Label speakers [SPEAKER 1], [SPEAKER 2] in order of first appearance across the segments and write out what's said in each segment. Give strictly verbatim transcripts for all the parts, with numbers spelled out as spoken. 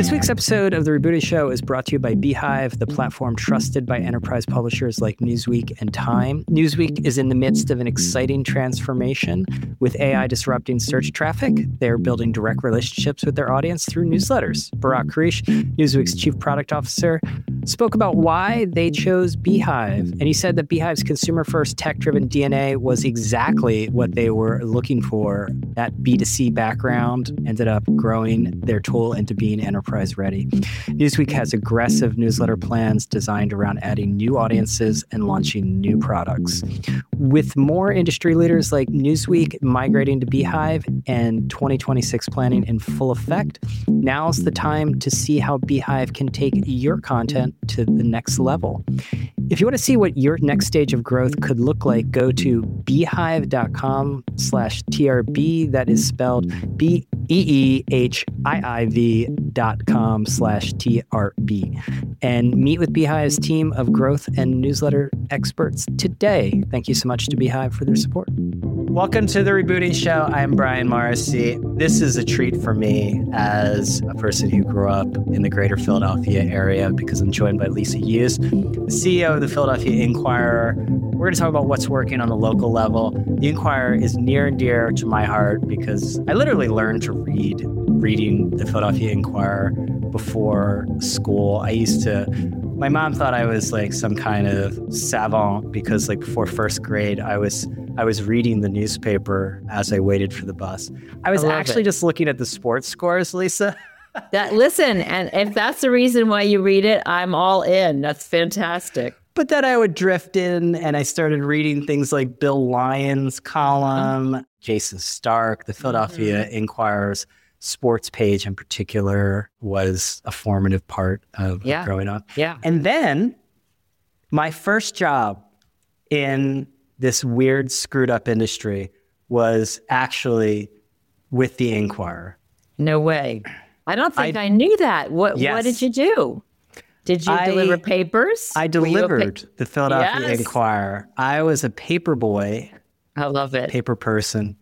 [SPEAKER 1] This week's episode of The Rebooted Show is brought to you by Beehive, the platform trusted by enterprise publishers like Newsweek and Time. Newsweek is in the midst of an exciting transformation. With A I disrupting search traffic, they're building direct relationships with their audience through newsletters. Barak Karish, Newsweek's chief product officer, spoke about why they chose Beehive. And he said that Beehive's consumer-first, tech-driven D N A was exactly what they were looking for. That B two C background ended up growing their tool into being enterprise ready. Newsweek has aggressive newsletter plans designed around adding new audiences and launching new products. With more industry leaders like Newsweek migrating to Beehive and twenty twenty-six planning in full effect, now's the time to see how Beehive can take your content to the next level. If you want to see what your next stage of growth could look like, go to beehive.com slash TRB. That is spelled B E E H I I V dot com slash T R B. And meet with Beehive's team of growth and newsletter experts today. Thank you so much to Beehive for their support. Welcome to The Rebooting Show. I'm Brian Morrissey. This is a treat for me as a person who grew up in the greater Philadelphia area because I'm joined by Lisa Hughes, the C E O of the Philadelphia Inquirer. We're going to talk about what's working on the local level. The Inquirer is near and dear to my heart because I literally learned to read reading the Philadelphia Inquirer before school. I used to, my mom thought I was like some kind of savant because like before first grade, I was I was reading the newspaper as I waited for the bus. I was I actually it. just looking at the sports scores, Lisa.
[SPEAKER 2] That listen, and if that's the reason why you read it, I'm all in. That's fantastic.
[SPEAKER 1] But then I would drift in and I started reading things like Bill Lyons' column, oh. Jason Stark, the Philadelphia mm-hmm. Inquirer's sports page in particular was a formative part of
[SPEAKER 2] yeah.
[SPEAKER 1] growing up.
[SPEAKER 2] Yeah.
[SPEAKER 1] And then my first job in this weird, screwed up industry was actually with the Inquirer.
[SPEAKER 2] No way. I don't think I, I knew that. What
[SPEAKER 1] yes.
[SPEAKER 2] What did you do? Did you
[SPEAKER 1] I,
[SPEAKER 2] deliver papers?
[SPEAKER 1] I delivered pa- the Philadelphia
[SPEAKER 2] yes.
[SPEAKER 1] Inquirer. I was a paper boy.
[SPEAKER 2] I love it.
[SPEAKER 1] Paper person.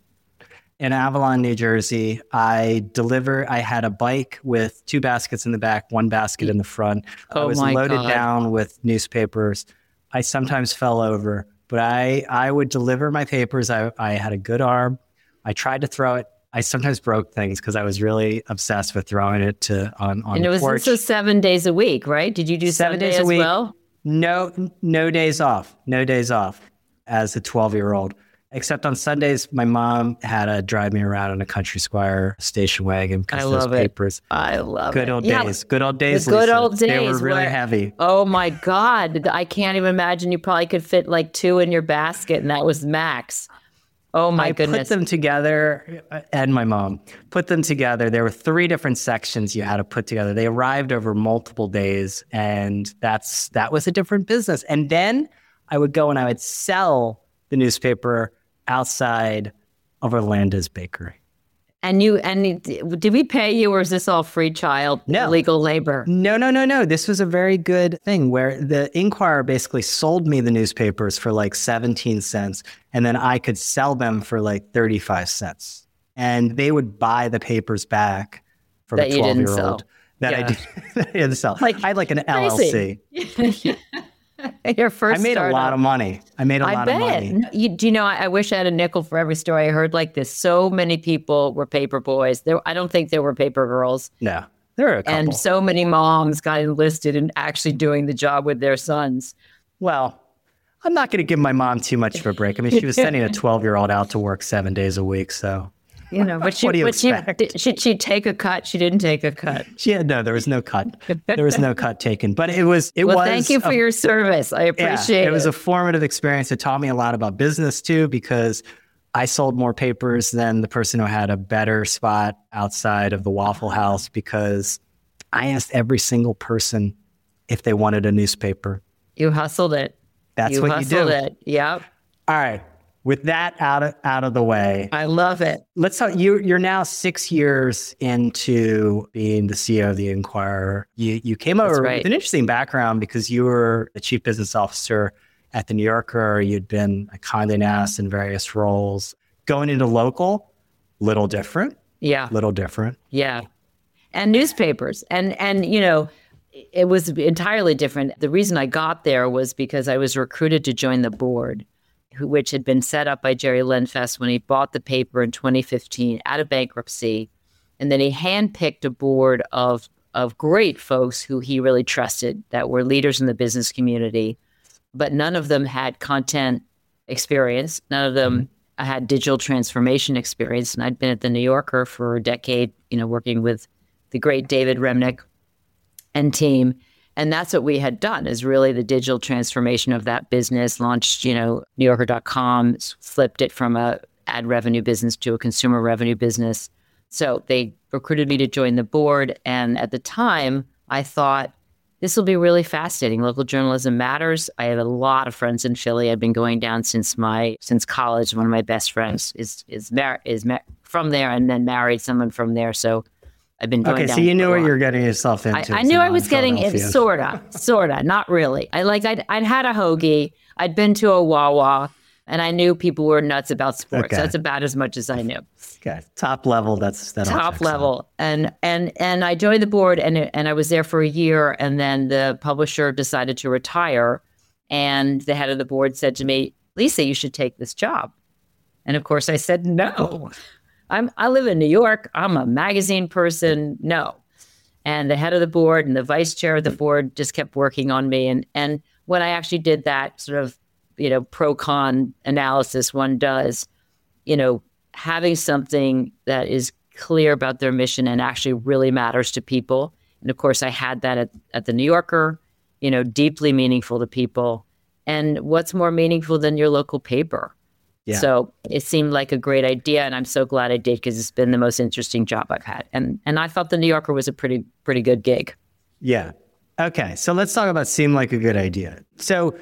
[SPEAKER 1] In Avalon, New Jersey, I deliver. I had a bike with two baskets in the back, one basket in the front.
[SPEAKER 2] Oh
[SPEAKER 1] I was
[SPEAKER 2] my
[SPEAKER 1] loaded
[SPEAKER 2] God.
[SPEAKER 1] down with newspapers. I sometimes fell over, but I, I would deliver my papers. I, I had a good arm. I tried to throw it. I sometimes broke things because I was really obsessed with throwing it to on, on
[SPEAKER 2] and
[SPEAKER 1] the
[SPEAKER 2] it was
[SPEAKER 1] porch.
[SPEAKER 2] also seven days a week, right? Did you do
[SPEAKER 1] seven
[SPEAKER 2] Sunday
[SPEAKER 1] days a
[SPEAKER 2] as
[SPEAKER 1] week?
[SPEAKER 2] well?
[SPEAKER 1] No, no days off. No days off as a twelve-year-old. Except on Sundays, my mom had to drive me around in a Country Squire station wagon because
[SPEAKER 2] I
[SPEAKER 1] those
[SPEAKER 2] love
[SPEAKER 1] papers.
[SPEAKER 2] It. I love
[SPEAKER 1] good
[SPEAKER 2] it.
[SPEAKER 1] Old
[SPEAKER 2] yeah.
[SPEAKER 1] days. Good old days.
[SPEAKER 2] The good
[SPEAKER 1] Lisa.
[SPEAKER 2] old days.
[SPEAKER 1] They were really
[SPEAKER 2] where,
[SPEAKER 1] heavy.
[SPEAKER 2] Oh my God. I can't even imagine you probably could fit like two in your basket and that was max. Oh my
[SPEAKER 1] I
[SPEAKER 2] goodness.
[SPEAKER 1] put them together, and my mom put them together. There were three different sections you had to put together. They arrived over multiple days, and that's that was a different business. And then I would go and I would sell the newspaper outside of Orlando's bakery.
[SPEAKER 2] And you and did we pay you, or is this all free child
[SPEAKER 1] no.
[SPEAKER 2] legal labor?
[SPEAKER 1] No, no, no, no. This was a very good thing where the Inquirer basically sold me the newspapers for like seventeen cents, and then I could sell them for like thirty-five cents. And they would buy the papers back from
[SPEAKER 2] that
[SPEAKER 1] a twelve-year-old that
[SPEAKER 2] yeah.
[SPEAKER 1] I didn't, didn't sell. Like, I had like an
[SPEAKER 2] crazy.
[SPEAKER 1] L L C.
[SPEAKER 2] Your first
[SPEAKER 1] I made
[SPEAKER 2] startup.
[SPEAKER 1] a lot of money. I made a
[SPEAKER 2] I
[SPEAKER 1] lot
[SPEAKER 2] bet.
[SPEAKER 1] of money.
[SPEAKER 2] You, do you know, I, I wish I had a nickel for every story I heard like this. So many people were paper boys. There, I don't think there were paper girls.
[SPEAKER 1] No, there were a couple.
[SPEAKER 2] And so many moms got enlisted in actually doing the job with their sons.
[SPEAKER 1] Well, I'm not going to give my mom too much of a break. I mean, she was sending a twelve-year-old out to work seven days a week, so...
[SPEAKER 2] You know, but she,
[SPEAKER 1] what do you
[SPEAKER 2] but
[SPEAKER 1] expect?
[SPEAKER 2] She, should she take a cut? She didn't take a cut.
[SPEAKER 1] She had, no, there was no cut. There was no cut taken. But it was, it
[SPEAKER 2] well,
[SPEAKER 1] was.
[SPEAKER 2] thank you for
[SPEAKER 1] a,
[SPEAKER 2] your service. I appreciate
[SPEAKER 1] yeah,
[SPEAKER 2] it.
[SPEAKER 1] It was a formative experience. It taught me a lot about business too, because I sold more papers than the person who had a better spot outside of the Waffle House because I asked every single person if they wanted a newspaper.
[SPEAKER 2] You hustled it.
[SPEAKER 1] That's
[SPEAKER 2] you
[SPEAKER 1] what you do.
[SPEAKER 2] You hustled it. Yep.
[SPEAKER 1] All right. With that out of out of the way,
[SPEAKER 2] I love it.
[SPEAKER 1] Let's talk. You you're now six years into being the C E O of the Inquirer. You you came over
[SPEAKER 2] right.
[SPEAKER 1] with an interesting background because you were the chief business officer at the New Yorker. You'd been a Condé Nast in various roles. Going into local, little different.
[SPEAKER 2] Yeah,
[SPEAKER 1] little different.
[SPEAKER 2] Yeah. and newspapers. And, and, you know, it was entirely different. The reason I got there was because I was recruited to join the board, who, which had been set up by Jerry Lenfest when he bought the paper in twenty fifteen out of bankruptcy. And then he handpicked a board of, of great folks who he really trusted that were leaders in the business community, but none of them had content experience. None of them mm-hmm. had digital transformation experience. And I'd been at the New Yorker for a decade, you know, working with the great David Remnick and team. And that's what we had done, is really the digital transformation of that business, launched, you know, New Yorker dot com, flipped it from a ad revenue business to a consumer revenue business. So they recruited me to join the board. And at the time, I thought, this will be really fascinating. Local journalism matters. I have a lot of friends in Philly. I've been going down since my since college. One of my best friends is is mar- is mar- from there, and then married someone from there. So I've been going
[SPEAKER 1] okay,
[SPEAKER 2] down.
[SPEAKER 1] so you knew what you were getting yourself into.
[SPEAKER 2] I, I knew I was getting it, sorta, sorta, not really. I like I'd I'd had a hoagie. I'd been to a Wawa, and I knew people were nuts about sports.
[SPEAKER 1] Okay.
[SPEAKER 2] That's about as much as I knew.
[SPEAKER 1] Okay, top level. That's that
[SPEAKER 2] top level, and and and I joined the board, and and I was there for a year, and then the publisher decided to retire, and the head of the board said to me, "Lisa, you should take this job," and of course I said no. I'm, I live in New York. I'm a magazine person. No. And the head of the board and the vice chair of the board just kept working on me. And and when I actually did that sort of, you know, pro-con analysis one does, you know, having something that is clear about their mission and actually really matters to people. And of course, I had that at, at the New Yorker, you know, deeply meaningful to people. And what's more meaningful than your local paper? Yeah. So it seemed like a great idea, and I'm so glad I did, because it's been the most interesting job I've had. And and I thought the New Yorker was a pretty pretty good gig.
[SPEAKER 1] Yeah. Okay. So let's talk about seemed like a good idea. So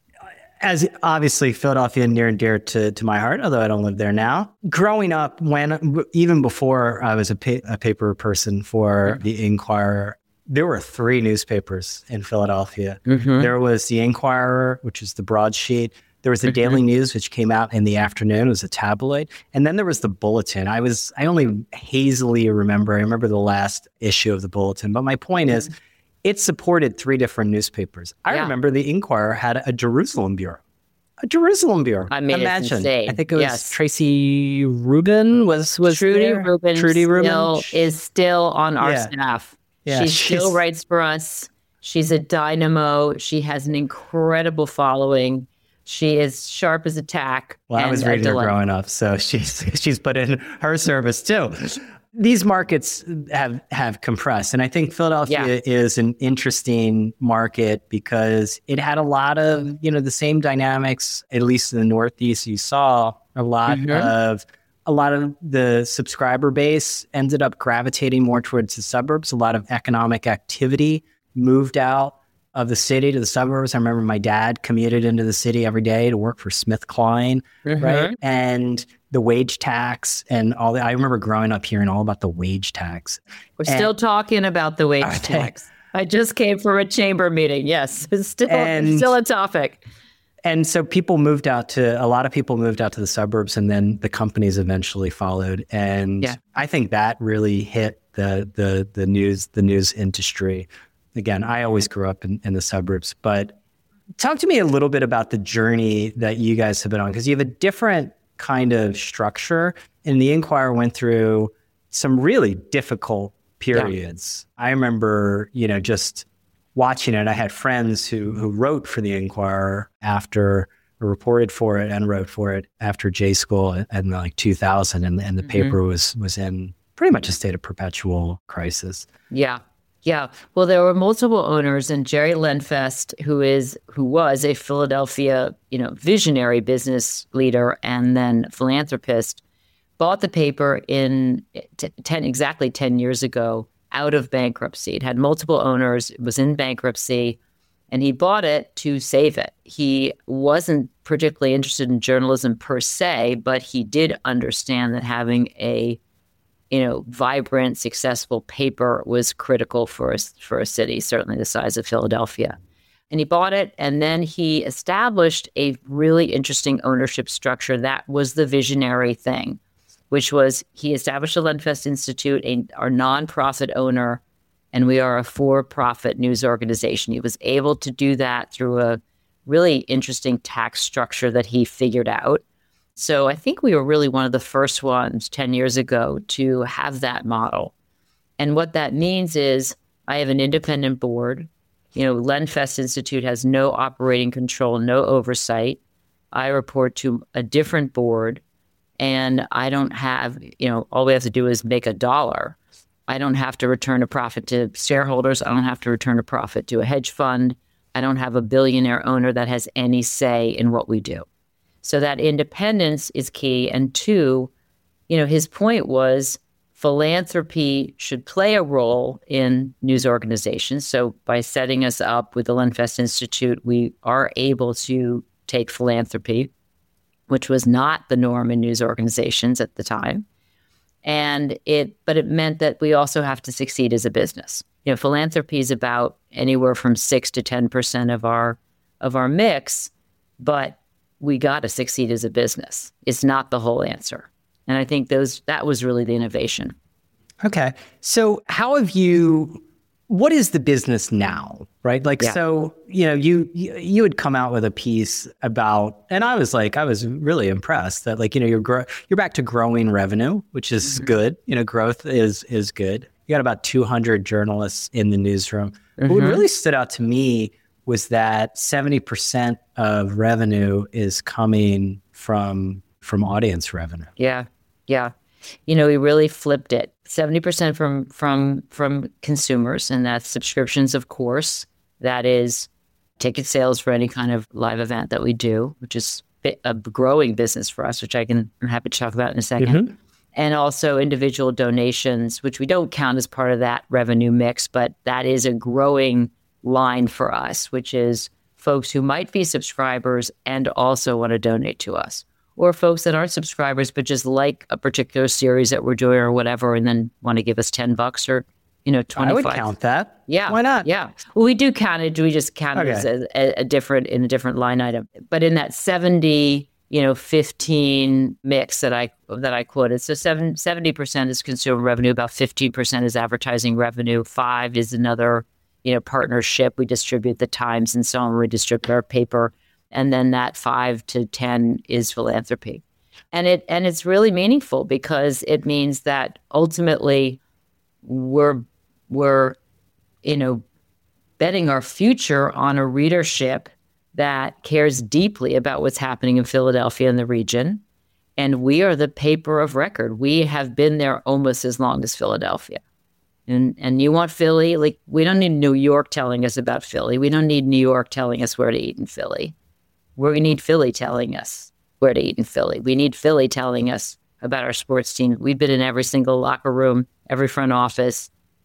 [SPEAKER 1] as obviously Philadelphia near and dear to, to my heart, although I don't live there now. Growing up, when even before I was a, pa- a paper person for mm-hmm. the Inquirer, there were three newspapers in Philadelphia. Mm-hmm. There was the Inquirer, which is the broadsheet. There was the mm-hmm. Daily News, which came out in the afternoon. It was a tabloid. And then there was the Bulletin. I was, I only hazily remember, I remember the last issue of the Bulletin. But my point mm-hmm. is, it supported three different newspapers. I yeah. remember the Inquirer had a Jerusalem bureau. A Jerusalem bureau.
[SPEAKER 2] I mean,
[SPEAKER 1] Imagine.
[SPEAKER 2] It's insane.
[SPEAKER 1] I think it was
[SPEAKER 2] yes.
[SPEAKER 1] Tracy Rubin was, was
[SPEAKER 2] Trudy
[SPEAKER 1] there.
[SPEAKER 2] Rubin
[SPEAKER 1] Trudy Rubin
[SPEAKER 2] still, is still on our
[SPEAKER 1] yeah.
[SPEAKER 2] staff.
[SPEAKER 1] Yeah,
[SPEAKER 2] she
[SPEAKER 1] she's,
[SPEAKER 2] still writes for us. She's a dynamo. She has an incredible following. She is sharp as a tack.
[SPEAKER 1] Well, I was reading her growing up, so she's she's put in her service too. These markets have have compressed, and I think Philadelphia yeah. is an interesting market because it had a lot of, you know, the same dynamics. At least in the Northeast, you saw a lot mm-hmm. of a lot of the subscriber base ended up gravitating more towards the suburbs. A lot of economic activity moved out of the city to the suburbs. I remember my dad commuted into the city every day to work for SmithKline, mm-hmm. right? And the wage tax and all that. I remember growing up hearing all about the wage tax.
[SPEAKER 2] We're
[SPEAKER 1] and,
[SPEAKER 2] still talking about the wage okay. tax. I just came from a chamber meeting. Yes, it's still, and, it's still a topic.
[SPEAKER 1] And so people moved out to, a lot of people moved out to the suburbs, and then the companies eventually followed. And yeah. I think that really hit the the the news, the news industry. Again, I always grew up in, in the suburbs, but talk to me a little bit about the journey that you guys have been on, because you have a different kind of structure, and the Inquirer went through some really difficult periods. Yeah. I remember, you know, just watching it. I had friends who who wrote for the Inquirer after, or reported for it and wrote for it after J School in, in like two thousand, and, and the mm-hmm. paper was was in pretty much a state of perpetual crisis.
[SPEAKER 2] Yeah. Yeah. Well, there were multiple owners, and Jerry Lenfest, who is who was a Philadelphia, you know, visionary business leader and then philanthropist, bought the paper in t- ten exactly ten years ago out of bankruptcy. It had multiple owners. It was in bankruptcy, and he bought it to save it. He wasn't particularly interested in journalism per se, but he did understand that having a you know, vibrant, successful paper was critical for a, for a city, certainly the size of Philadelphia. And he bought it, and then he established a really interesting ownership structure that was the visionary thing. which was he established the Lenfest Institute, a, our nonprofit owner, and we are a for-profit news organization. He was able to do that through a really interesting tax structure that he figured out. So I think we were really one of the first ones ten years ago to have that model. And what that means is I have an independent board. You know, Lenfest Institute has no operating control, no oversight. I report to a different board, and I don't have, you know, all we have to do is make a dollar. I don't have to return a profit to shareholders. I don't have to return a profit to a hedge fund. I don't have a billionaire owner that has any say in what we do. So that independence is key. And two, you know, his point was philanthropy should play a role in news organizations. So by setting us up with the Lenfest Institute, we are able to take philanthropy, which was not the norm in news organizations at the time. And it, but it meant that we also have to succeed as a business. You know, philanthropy is about anywhere from six to ten percent of our of our mix, but we got to succeed as a business. It's not the whole answer. And I think those that was really the innovation.
[SPEAKER 1] Okay. So how have you, what is the business now, right? Like, yeah. so, you know, you, you had come out with a piece about, and I was like, I was really impressed that like, you know, you're, gro- you're back to growing revenue, which is mm-hmm. good. You know, growth is, is good. You got about two hundred journalists in the newsroom. Mm-hmm. But what really stood out to me was that seventy percent of revenue is coming from, from audience revenue.
[SPEAKER 2] Yeah. Yeah. You know, we really flipped it. seventy percent from from from consumers, and that's subscriptions, of course. That is ticket sales for any kind of live event that we do, which is a growing business for us, which I can, I'm happy to talk about in a second. Mm-hmm. And also individual donations, which we don't count as part of that revenue mix, but that is a growing line for us, which is folks who might be subscribers and also want to donate to us. Or folks that aren't subscribers, but just like a particular series that we're doing or whatever, and then want to give us ten bucks or, you know, twenty-five.
[SPEAKER 1] I would count that.
[SPEAKER 2] Yeah.
[SPEAKER 1] Why not?
[SPEAKER 2] Yeah. Well, we do count it. We just count okay. it as a, a, a different, in a different line item. But in that seventy, you know, fifteen mix that I, that I quoted. So seven, seventy percent is consumer revenue, about fifteen percent is advertising revenue. Five is another, you know, partnership. We distribute the Times and so on. We distribute our paper. And then that five to ten is philanthropy. And it and it's really meaningful because it means that ultimately we're we're, you know, betting our future on a readership that cares deeply about what's happening in Philadelphia and the region. And we are the paper of record. We have been there almost as long as Philadelphia. And and you want Philly, like we don't need New York telling us about Philly. We don't need New York telling us where to eat in Philly. We need Philly telling us where to eat in Philly. We need Philly telling us about our sports team. We've been in every single locker room, every front office,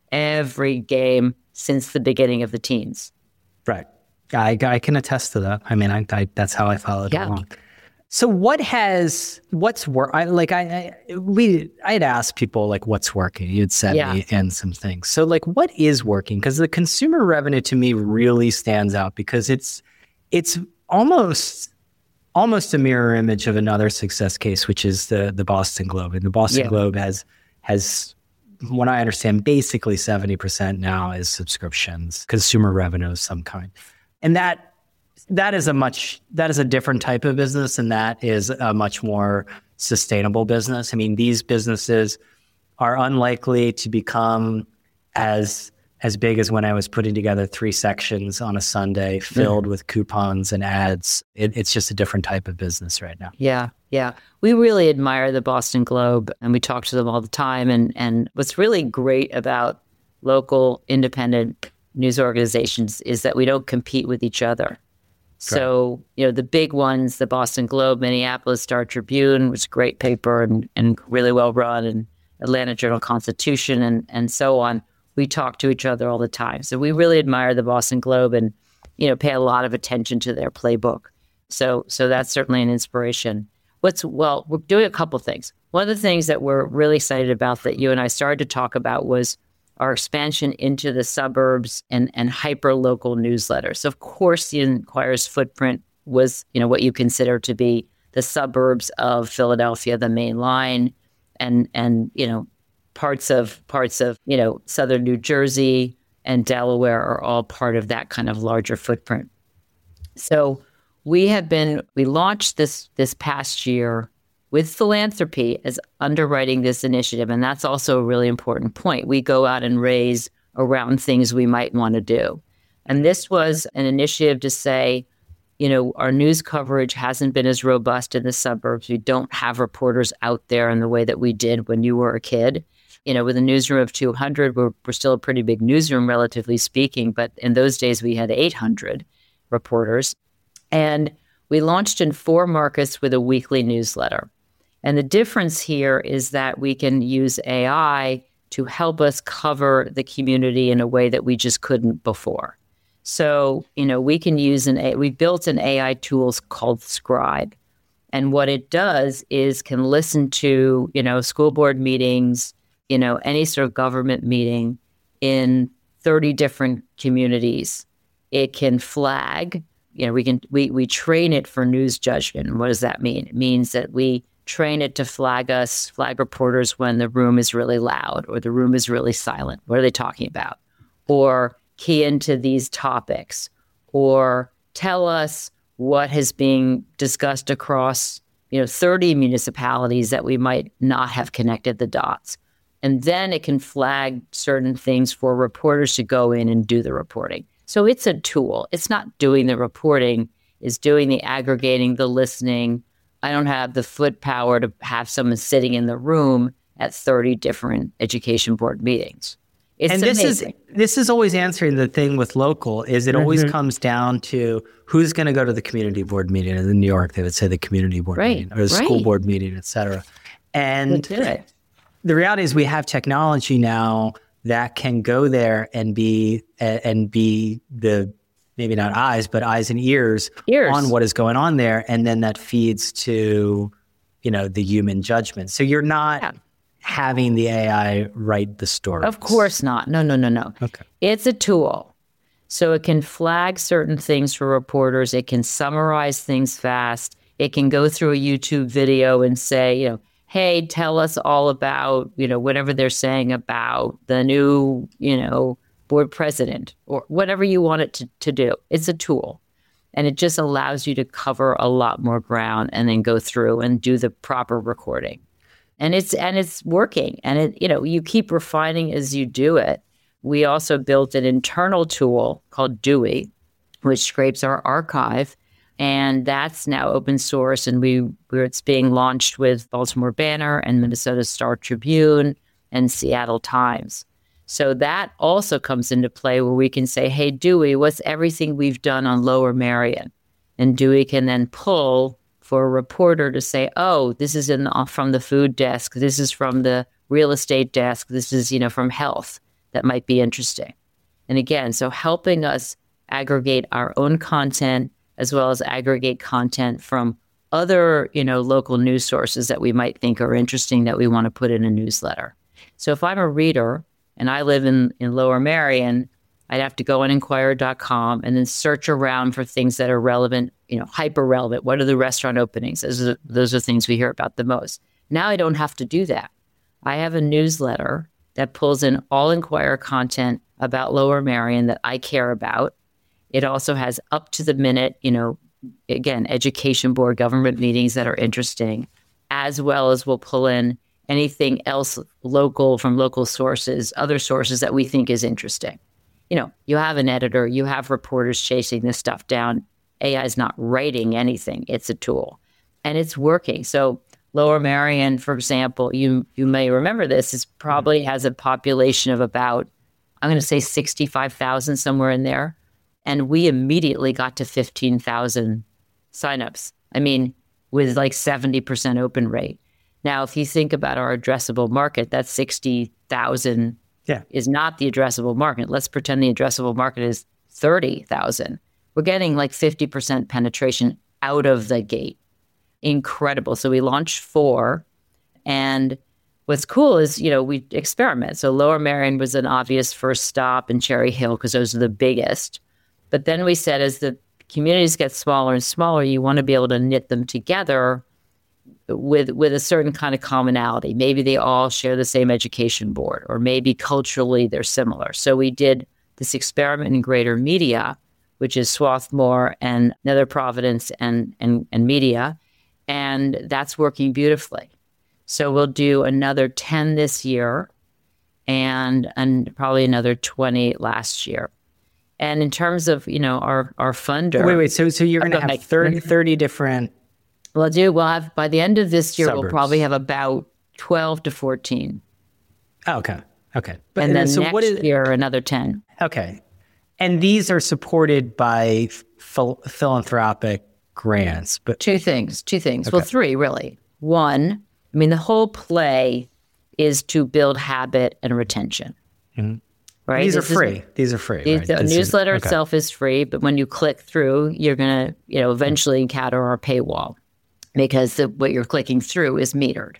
[SPEAKER 2] every game since the beginning of the teens.
[SPEAKER 1] Right. I, I can attest to that. I mean, I, I that's how I followed
[SPEAKER 2] yeah.
[SPEAKER 1] along. So what has, what's work? I like, I, I, we, I'd ask people like, what's working? You'd send yeah. me in some things. So like, what is working? Because the consumer revenue to me really stands out because it's, it's, almost almost a mirror image of another success case, which is the the Boston Globe. And the Boston yeah. Globe has, has, what I understand, basically seventy percent now is subscriptions, consumer revenue of some kind. And that that is a much, that is a different type of business, and that is a much more sustainable business. I mean, these businesses are unlikely to become as as big as when I was putting together three sections on a Sunday filled mm-hmm. with coupons and ads. It, it's just a different type of business right now.
[SPEAKER 2] Yeah, yeah. We really admire the Boston Globe, and we talk to them all the time. And, and what's really great about local independent news organizations is that we don't compete with each other. So, right. you know, the big ones, the Boston Globe, Minneapolis Star Tribune, which is a great paper and, and really well run, and Atlanta Journal-Constitution, and, and so on. We talk to each other all the time. So we really admire the Boston Globe and, you know, pay a lot of attention to their playbook. So so that's certainly an inspiration. What's, well, we're doing a couple things. One of the things that we're really excited about that you and I started to talk about was our expansion into the suburbs and, and hyper-local newsletters. So of course, the Inquirer's footprint was, you know, what you consider to be the suburbs of Philadelphia, the main line. and and you know parts of parts of you know southern New Jersey and Delaware are all part of that kind of larger footprint. So we have been we launched this this past year with philanthropy as underwriting this initiative, and that's also a really important point. We go out and raise around things we might want to do, and this was an initiative to say, you know, our news coverage hasn't been as robust in the suburbs. We don't have reporters out there in the way that we did when you were a kid. You know, with a newsroom of two hundred, we're, we're still a pretty big newsroom, relatively speaking. But in those days, we had eight hundred reporters. And we launched in four markets with a weekly newsletter. And the difference here is that we can use A I to help us cover the community in a way that we just couldn't before. So, you know, we can use an A I, we built an A I tools called Scribe. And what it does is can listen to, you know, school board meetings, you know, any sort of government meeting in thirty different communities. It can flag, you know, we can, we, we train it for news judgment. What does that mean? It means that we train it to flag us, flag reporters when the room is really loud or the room is really silent. What are they talking about? Or key into these topics, or tell us what is being discussed across, you know, thirty municipalities that we might not have connected the dots. And then it can flag certain things for reporters to go in and do the reporting. So it's a tool. It's not doing the reporting, it's doing the aggregating, the listening. I don't have the foot power to have someone sitting in the room at thirty different education board meetings. It's
[SPEAKER 1] and this
[SPEAKER 2] amazing.
[SPEAKER 1] is this is always answering the thing with local is it mm-hmm. always comes down to who's going to go to the community board meeting. In New York, they would say the community board
[SPEAKER 2] right,
[SPEAKER 1] meeting or the
[SPEAKER 2] right.
[SPEAKER 1] school board meeting, et cetera. And the reality is we have technology now that can go there and be and be the maybe not eyes, but eyes and ears,
[SPEAKER 2] ears
[SPEAKER 1] on what is going on there, and then that feeds to, you know, the human judgment. So you're not. Yeah. having the A I write the story.
[SPEAKER 2] Of course not. No, no, no, no.
[SPEAKER 1] Okay.
[SPEAKER 2] It's a tool. So it can flag certain things for reporters. It can summarize things fast. It can go through a YouTube video and say, you know, hey, tell us all about, you know, whatever they're saying about the new, you know, board president or whatever you want it to, to do. It's a tool. And it just allows you to cover a lot more ground and then go through and do the proper recording. And it's and it's working. And it, you know, you keep refining as you do it. We also built an internal tool called Dewey, which scrapes our archive. And that's now open source. And we we're, it's being launched with Baltimore Banner and Minnesota Star Tribune and Seattle Times. So that also comes into play where we can say, hey, Dewey, what's everything we've done on Lower Merion? And Dewey can then pull for a reporter to say, oh, this is in the, from the food desk, this is from the real estate desk, this is, you know, from health, that might be interesting. And again, so helping us aggregate our own content as well as aggregate content from other, you know, local news sources that we might think are interesting that we want to put in a newsletter. So if I'm a reader and I live in, in Lower Merion, I'd have to go on Inquirer dot com and then search around for things that are relevant, you know, hyper relevant. What are the restaurant openings? Those are, those are things we hear about the most. Now I don't have to do that. I have a newsletter that pulls in all Inquirer content about Lower Merion that I care about. It also has up to the minute, you know, again, education board government meetings that are interesting, as well as we'll pull in anything else local from local sources, other sources that we think is interesting. You know, you have an editor, you have reporters chasing this stuff down. A I is not writing anything. It's a tool. And it's working. So Lower Merion, for example, you you may remember this, is probably has a population of about, I'm going to say sixty-five thousand, somewhere in there. And we immediately got to fifteen thousand signups. I mean, with like seventy percent open rate. Now, if you think about our addressable market, that's sixty thousand
[SPEAKER 1] yeah.
[SPEAKER 2] is not the addressable market. Let's pretend the addressable market is thirty thousand. We're getting like fifty percent penetration out of the gate. Incredible. So we launched four. And what's cool is, you know, we experiment. So Lower Merion was an obvious first stop, and Cherry Hill, because those are the biggest. But then we said, as the communities get smaller and smaller, you want to be able to knit them together with with a certain kind of commonality. Maybe they all share the same education board, or maybe culturally they're similar. So we did this experiment in Greater Media, which is Swarthmore and Nether Providence and, and, and Media, and that's working beautifully. So we'll do another ten this year and and probably another twenty last year. And in terms of, you know, our, our funder...
[SPEAKER 1] Wait, wait, so so you're going to have thirty, thirty different...
[SPEAKER 2] We'll do, we'll have, by the end of this year,
[SPEAKER 1] suburbs.
[SPEAKER 2] We'll probably have about twelve to fourteen.
[SPEAKER 1] Oh, okay, okay. But,
[SPEAKER 2] and then
[SPEAKER 1] so
[SPEAKER 2] next
[SPEAKER 1] what is,
[SPEAKER 2] year, another ten.
[SPEAKER 1] Okay. And these are supported by phil- philanthropic grants, but...
[SPEAKER 2] Two things, two things.
[SPEAKER 1] Okay.
[SPEAKER 2] Well, three, really. One, I mean, the whole play is to build habit and retention.
[SPEAKER 1] Mm-hmm.
[SPEAKER 2] Right?
[SPEAKER 1] These
[SPEAKER 2] this
[SPEAKER 1] are free.
[SPEAKER 2] Is,
[SPEAKER 1] these are free.
[SPEAKER 2] The,
[SPEAKER 1] right?
[SPEAKER 2] the newsletter
[SPEAKER 1] is, okay.
[SPEAKER 2] itself is free, but when you click through, you're going to, you know, eventually encounter our paywall because the, what you're clicking through is metered. Okay.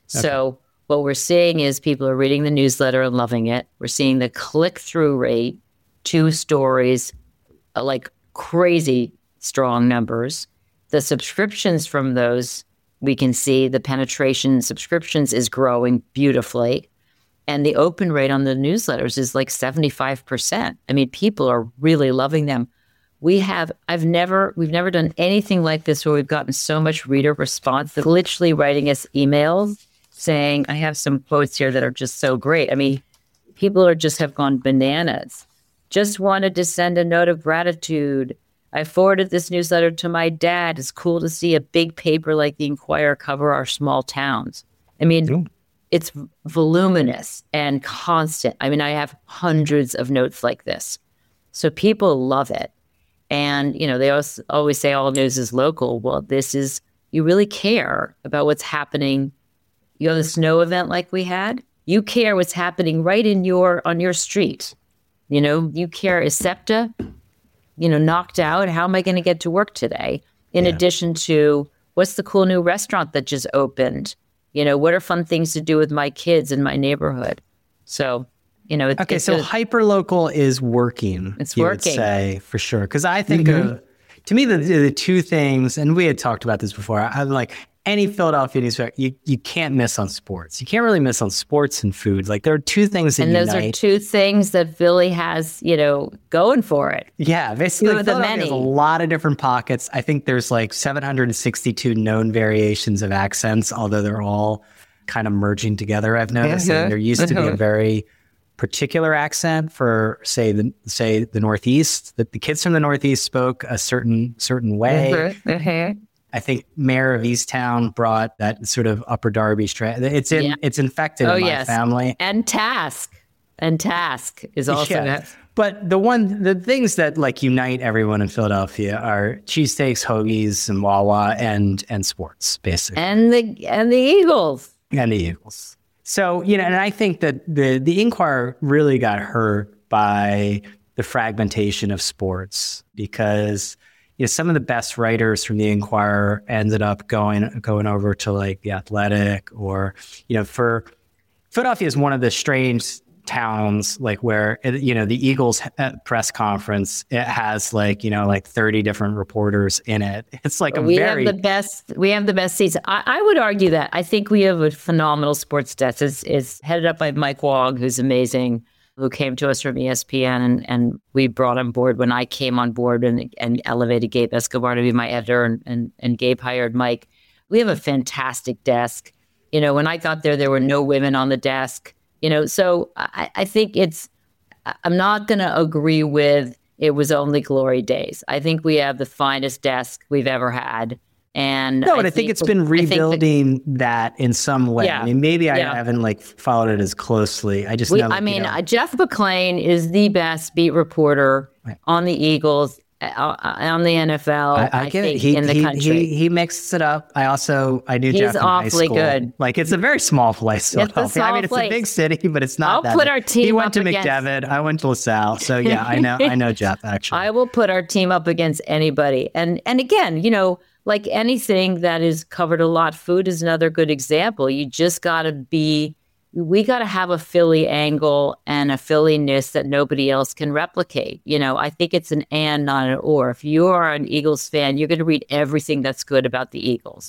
[SPEAKER 2] So what we're seeing is people are reading the newsletter and loving it. We're seeing the click-through rate, two stories, uh, like crazy strong numbers. The subscriptions from those, we can see the penetration subscriptions is growing beautifully. And the open rate on the newsletters is like seventy-five percent. I mean, people are really loving them. We have, I've never, we've never done anything like this where we've gotten so much reader response. They're literally writing us emails saying, I have some quotes here that are just so great. I mean, people are just have gone bananas. Just wanted to send a note of gratitude. I forwarded this newsletter to my dad. It's cool to see a big paper like the Inquirer cover our small towns. I mean, Ooh. It's voluminous and constant. I mean, I have hundreds of notes like this. So people love it. And, you know, they always, always say all news is local. Well, this is, you really care about what's happening. You have a snow event like we had. You care what's happening right in your, on your street. You know, you care, is SEPTA, you know, knocked out? How am I going to get to work today? In yeah. addition to, what's the cool new restaurant that just opened? You know, what are fun things to do with my kids in my neighborhood? So, you know, it's,
[SPEAKER 1] okay.
[SPEAKER 2] it's
[SPEAKER 1] so
[SPEAKER 2] a,
[SPEAKER 1] hyperlocal is working.
[SPEAKER 2] It's
[SPEAKER 1] you
[SPEAKER 2] working,
[SPEAKER 1] would say, for sure. Because I think, mm-hmm. uh, to me, the the two things, and we had talked about this before. I'm like, any Philadelphia news, you you can't miss on sports. You can't really miss on sports and food. Like, there are two things that
[SPEAKER 2] and
[SPEAKER 1] unite.
[SPEAKER 2] those are two things that Philly has, you know, going for it.
[SPEAKER 1] Yeah, basically,
[SPEAKER 2] two of the many.
[SPEAKER 1] Has a lot of different pockets. I think there's like seven hundred sixty-two known variations of accents, although they're all kind of merging together. I've noticed uh-huh. there used to be a very particular accent for, say, the say the Northeast. That the kids from the Northeast spoke a certain certain way.
[SPEAKER 2] Uh-huh. Uh-huh.
[SPEAKER 1] I think Mayor of Easttown brought that sort of Upper Darby strand. It's in yeah. it's infected
[SPEAKER 2] oh,
[SPEAKER 1] in my
[SPEAKER 2] yes.
[SPEAKER 1] family.
[SPEAKER 2] And Task. And Task is also
[SPEAKER 1] yeah. But the one the things that like unite everyone in Philadelphia are cheesesteaks, hoagies, and Wawa and and sports, basically.
[SPEAKER 2] And the and the Eagles.
[SPEAKER 1] And the Eagles. So, you know, and I think that the the Inquirer really got hurt by the fragmentation of sports because you know, some of the best writers from the Inquirer ended up going going over to like the Athletic, or, you know, for Philadelphia is one of the strange towns, like where, you know, the Eagles press conference, it has like, you know, like thirty different reporters in it. It's like a
[SPEAKER 2] we
[SPEAKER 1] very...
[SPEAKER 2] have the best, we have the best season. I, I would argue that. I think we have a phenomenal sports desk. It's, it's headed up by Mike Wong, who's amazing, who came to us from E S P N, and, and we brought on board when I came on board and, and elevated Gabe Escobar to be my editor, and, and, and Gabe hired Mike. We have a fantastic desk. You know, when I got there, there were no women on the desk. You know, so I, I think it's, I'm not going to agree with it was only glory days. I think we have the finest desk we've ever had. And
[SPEAKER 1] no, and I,
[SPEAKER 2] I
[SPEAKER 1] think,
[SPEAKER 2] think
[SPEAKER 1] it's been rebuilding that, that in some way.
[SPEAKER 2] Yeah,
[SPEAKER 1] I mean, maybe I
[SPEAKER 2] yeah.
[SPEAKER 1] haven't like followed it as closely. I just
[SPEAKER 2] we,
[SPEAKER 1] know.
[SPEAKER 2] I mean,
[SPEAKER 1] you know,
[SPEAKER 2] Jeff McClain is the best beat reporter
[SPEAKER 1] right.
[SPEAKER 2] on the Eagles, uh, on the N F L.
[SPEAKER 1] I, I,
[SPEAKER 2] I
[SPEAKER 1] get
[SPEAKER 2] think
[SPEAKER 1] it. He,
[SPEAKER 2] in the
[SPEAKER 1] he,
[SPEAKER 2] country,
[SPEAKER 1] he he mixes it up. I also I knew
[SPEAKER 2] He's
[SPEAKER 1] Jeff in high
[SPEAKER 2] awfully
[SPEAKER 1] school.
[SPEAKER 2] good.
[SPEAKER 1] Like it's a very small place.
[SPEAKER 2] It's a small
[SPEAKER 1] I mean, it's
[SPEAKER 2] place.
[SPEAKER 1] a big city, but it's not.
[SPEAKER 2] I'll
[SPEAKER 1] that
[SPEAKER 2] put
[SPEAKER 1] big.
[SPEAKER 2] our team
[SPEAKER 1] He went
[SPEAKER 2] up
[SPEAKER 1] to
[SPEAKER 2] against,
[SPEAKER 1] McDevitt. I went to LaSalle. So yeah, I know I know Jeff actually.
[SPEAKER 2] I will put our team up against anybody. And and again, you know, like anything that is covered a lot, food is another good example. You just got to be, we got to have a Philly angle and a Philly-ness that nobody else can replicate. You know, I think it's an and, not an or. If you are an Eagles fan, you're going to read everything that's good about the Eagles.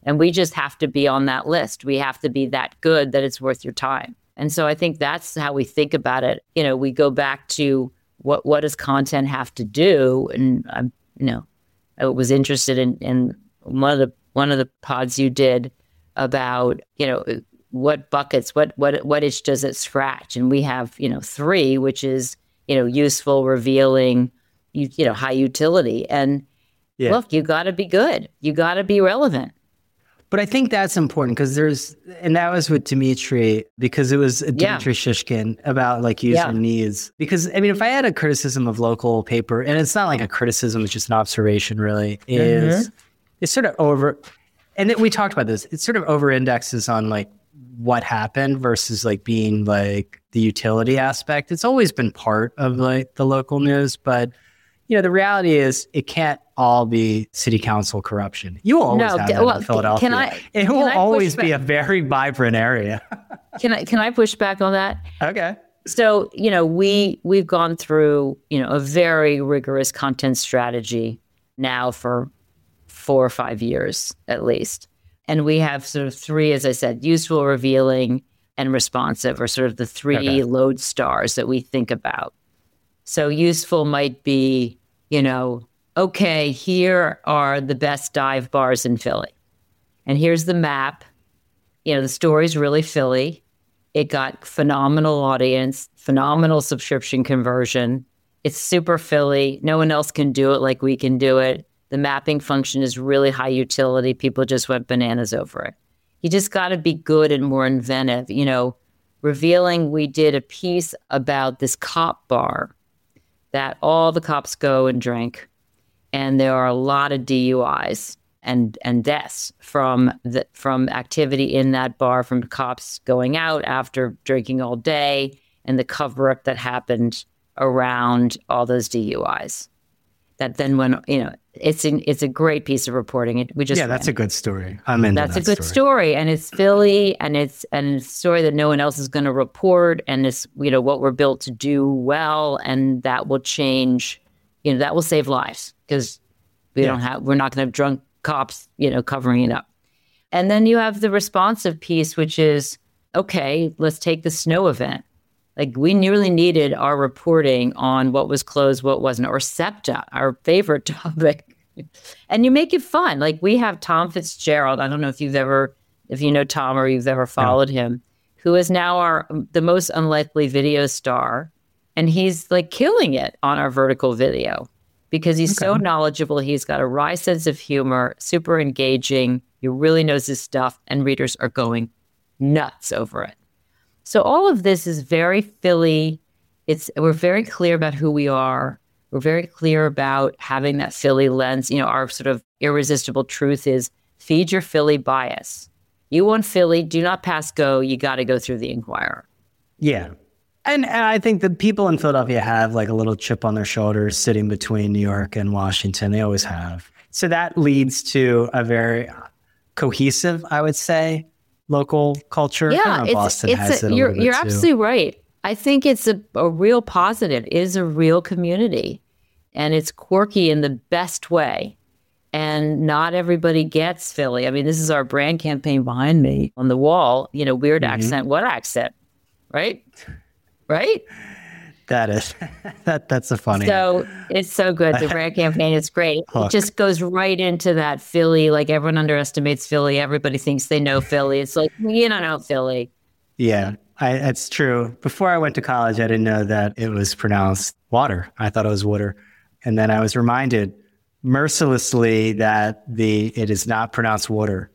[SPEAKER 2] And we just have to be on that list. We have to be that good that it's worth your time. And so I think that's how we think about it. You know, we go back to what what does content have to do? And I'm, you know, I was interested in, in one of the one of the pods you did about, you know, what buckets, what what what itch does it scratch? And we have, you know, three, which is, you know, useful, revealing, you, you know, high utility. And yeah. Look, you got to be good. You got to be relevant.
[SPEAKER 1] But I think that's important because there's, and that was with Dimitri, because it was Dimitri yeah. Shishkin about like user yeah. needs. Because I mean, if I had a criticism of local paper, and it's not like a criticism, it's just an observation really, is mm-hmm. it's sort of over, and then we talked about this, it sort of over indexes on like what happened versus like being like the utility aspect. It's always been part of like the local news, but you know, the reality is it can't all be city council corruption. You will always
[SPEAKER 2] no,
[SPEAKER 1] have that
[SPEAKER 2] well,
[SPEAKER 1] in Philadelphia.
[SPEAKER 2] Can I,
[SPEAKER 1] it will always be a very vibrant area.
[SPEAKER 2] Can I can I push back on that?
[SPEAKER 1] Okay.
[SPEAKER 2] So, you know, we we've gone through, you know, a very rigorous content strategy now for four or five years at least. And we have sort of three, as I said, useful, revealing, and responsive are sort of the three okay. lodestars that we think about. So useful might be, you know, okay, here are the best dive bars in Philly. And here's the map. You know, the story's really Philly. It got phenomenal audience, phenomenal subscription conversion. It's super Philly. No one else can do it like we can do it. The mapping function is really high utility. People just went bananas over it. You just got to be good and more inventive. You know, revealing, we did a piece about this cop bar that all the cops go and drink. And there are a lot of D U Is and, and deaths from the, from activity in that bar, from cops going out after drinking all day, and the cover-up that happened around all those D U Is. That then when, you know, it's in, it's a great piece of reporting. It, we just
[SPEAKER 1] yeah, that's
[SPEAKER 2] ran.
[SPEAKER 1] a good story. I'm into
[SPEAKER 2] That's
[SPEAKER 1] that
[SPEAKER 2] a good
[SPEAKER 1] story.
[SPEAKER 2] story, and it's Philly, and it's and it's a story that no one else is going to report, and it's, you know, what we're built to do well, and that will change. You know, that will save lives because we yeah. don't have we're not going to have drunk cops, you know, covering it up. And then you have the responsive piece, which is okay. Let's take the snow event. Like, we nearly needed our reporting on what was closed, what wasn't, or SEPTA, our favorite topic. And you make it fun. Like, we have Tom Fitzgerald. I don't know if you've ever, if you know Tom or you've ever followed no. him, who is now our the most unlikely video star. And he's like killing it on our vertical video because he's okay. so knowledgeable. He's got a wry sense of humor, super engaging. He really knows his stuff, and readers are going nuts over it. So all of this is very Philly. It's we're very clear about who we are. We're very clear about having that Philly lens. You know, our sort of irresistible truth is feed your Philly bias. You want Philly, do not pass go. You got to go through the Inquirer.
[SPEAKER 1] Yeah. And, and I think the people in Philadelphia have like a little chip on their shoulders sitting between New York and Washington. They always have. So that leads to a very cohesive, I would say, local culture.
[SPEAKER 2] Yeah,
[SPEAKER 1] I don't know,
[SPEAKER 2] it's,
[SPEAKER 1] Boston
[SPEAKER 2] it's
[SPEAKER 1] has
[SPEAKER 2] a,
[SPEAKER 1] it a
[SPEAKER 2] you're,
[SPEAKER 1] little bit
[SPEAKER 2] you're
[SPEAKER 1] too.
[SPEAKER 2] absolutely right. I think it's a, a real positive. It is a real community, and it's quirky in the best way. And not everybody gets Philly. I mean, this is our brand campaign behind me on the wall. You know, weird mm-hmm. accent, what accent, right? Right?
[SPEAKER 1] That is, that that's a funny.
[SPEAKER 2] So it's so good. The brand campaign is great. Hook. It just goes right into that Philly. Like, everyone underestimates Philly. Everybody thinks they know Philly. It's like, you don't know Philly.
[SPEAKER 1] Yeah, I, it's true. Before I went to college, I didn't know that it was pronounced water. I thought it was water. And then I was reminded mercilessly that the it is not pronounced water.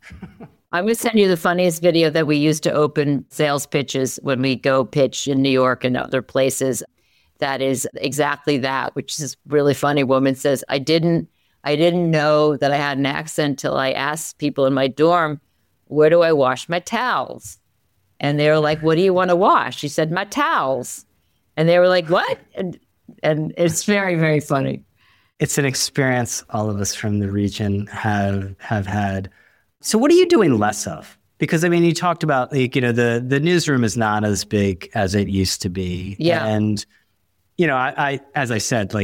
[SPEAKER 2] I'm going to send you the funniest video that we use to open sales pitches when we go pitch in New York and other places. That is exactly that, which is really funny. Woman says, I didn't, I didn't know that I had an accent till I asked people in my dorm, where do I wash my towels? And they were like, what do you want to wash? She said, my towels. And they were like, what? And, and it's very, very funny.
[SPEAKER 1] It's an experience all of us from the region have have had. So what are you doing less of? Because, I mean, you talked about, like, you know, the, the newsroom is not as big as it used to be.
[SPEAKER 2] Yeah.
[SPEAKER 1] And, you know, I, I as I said, like,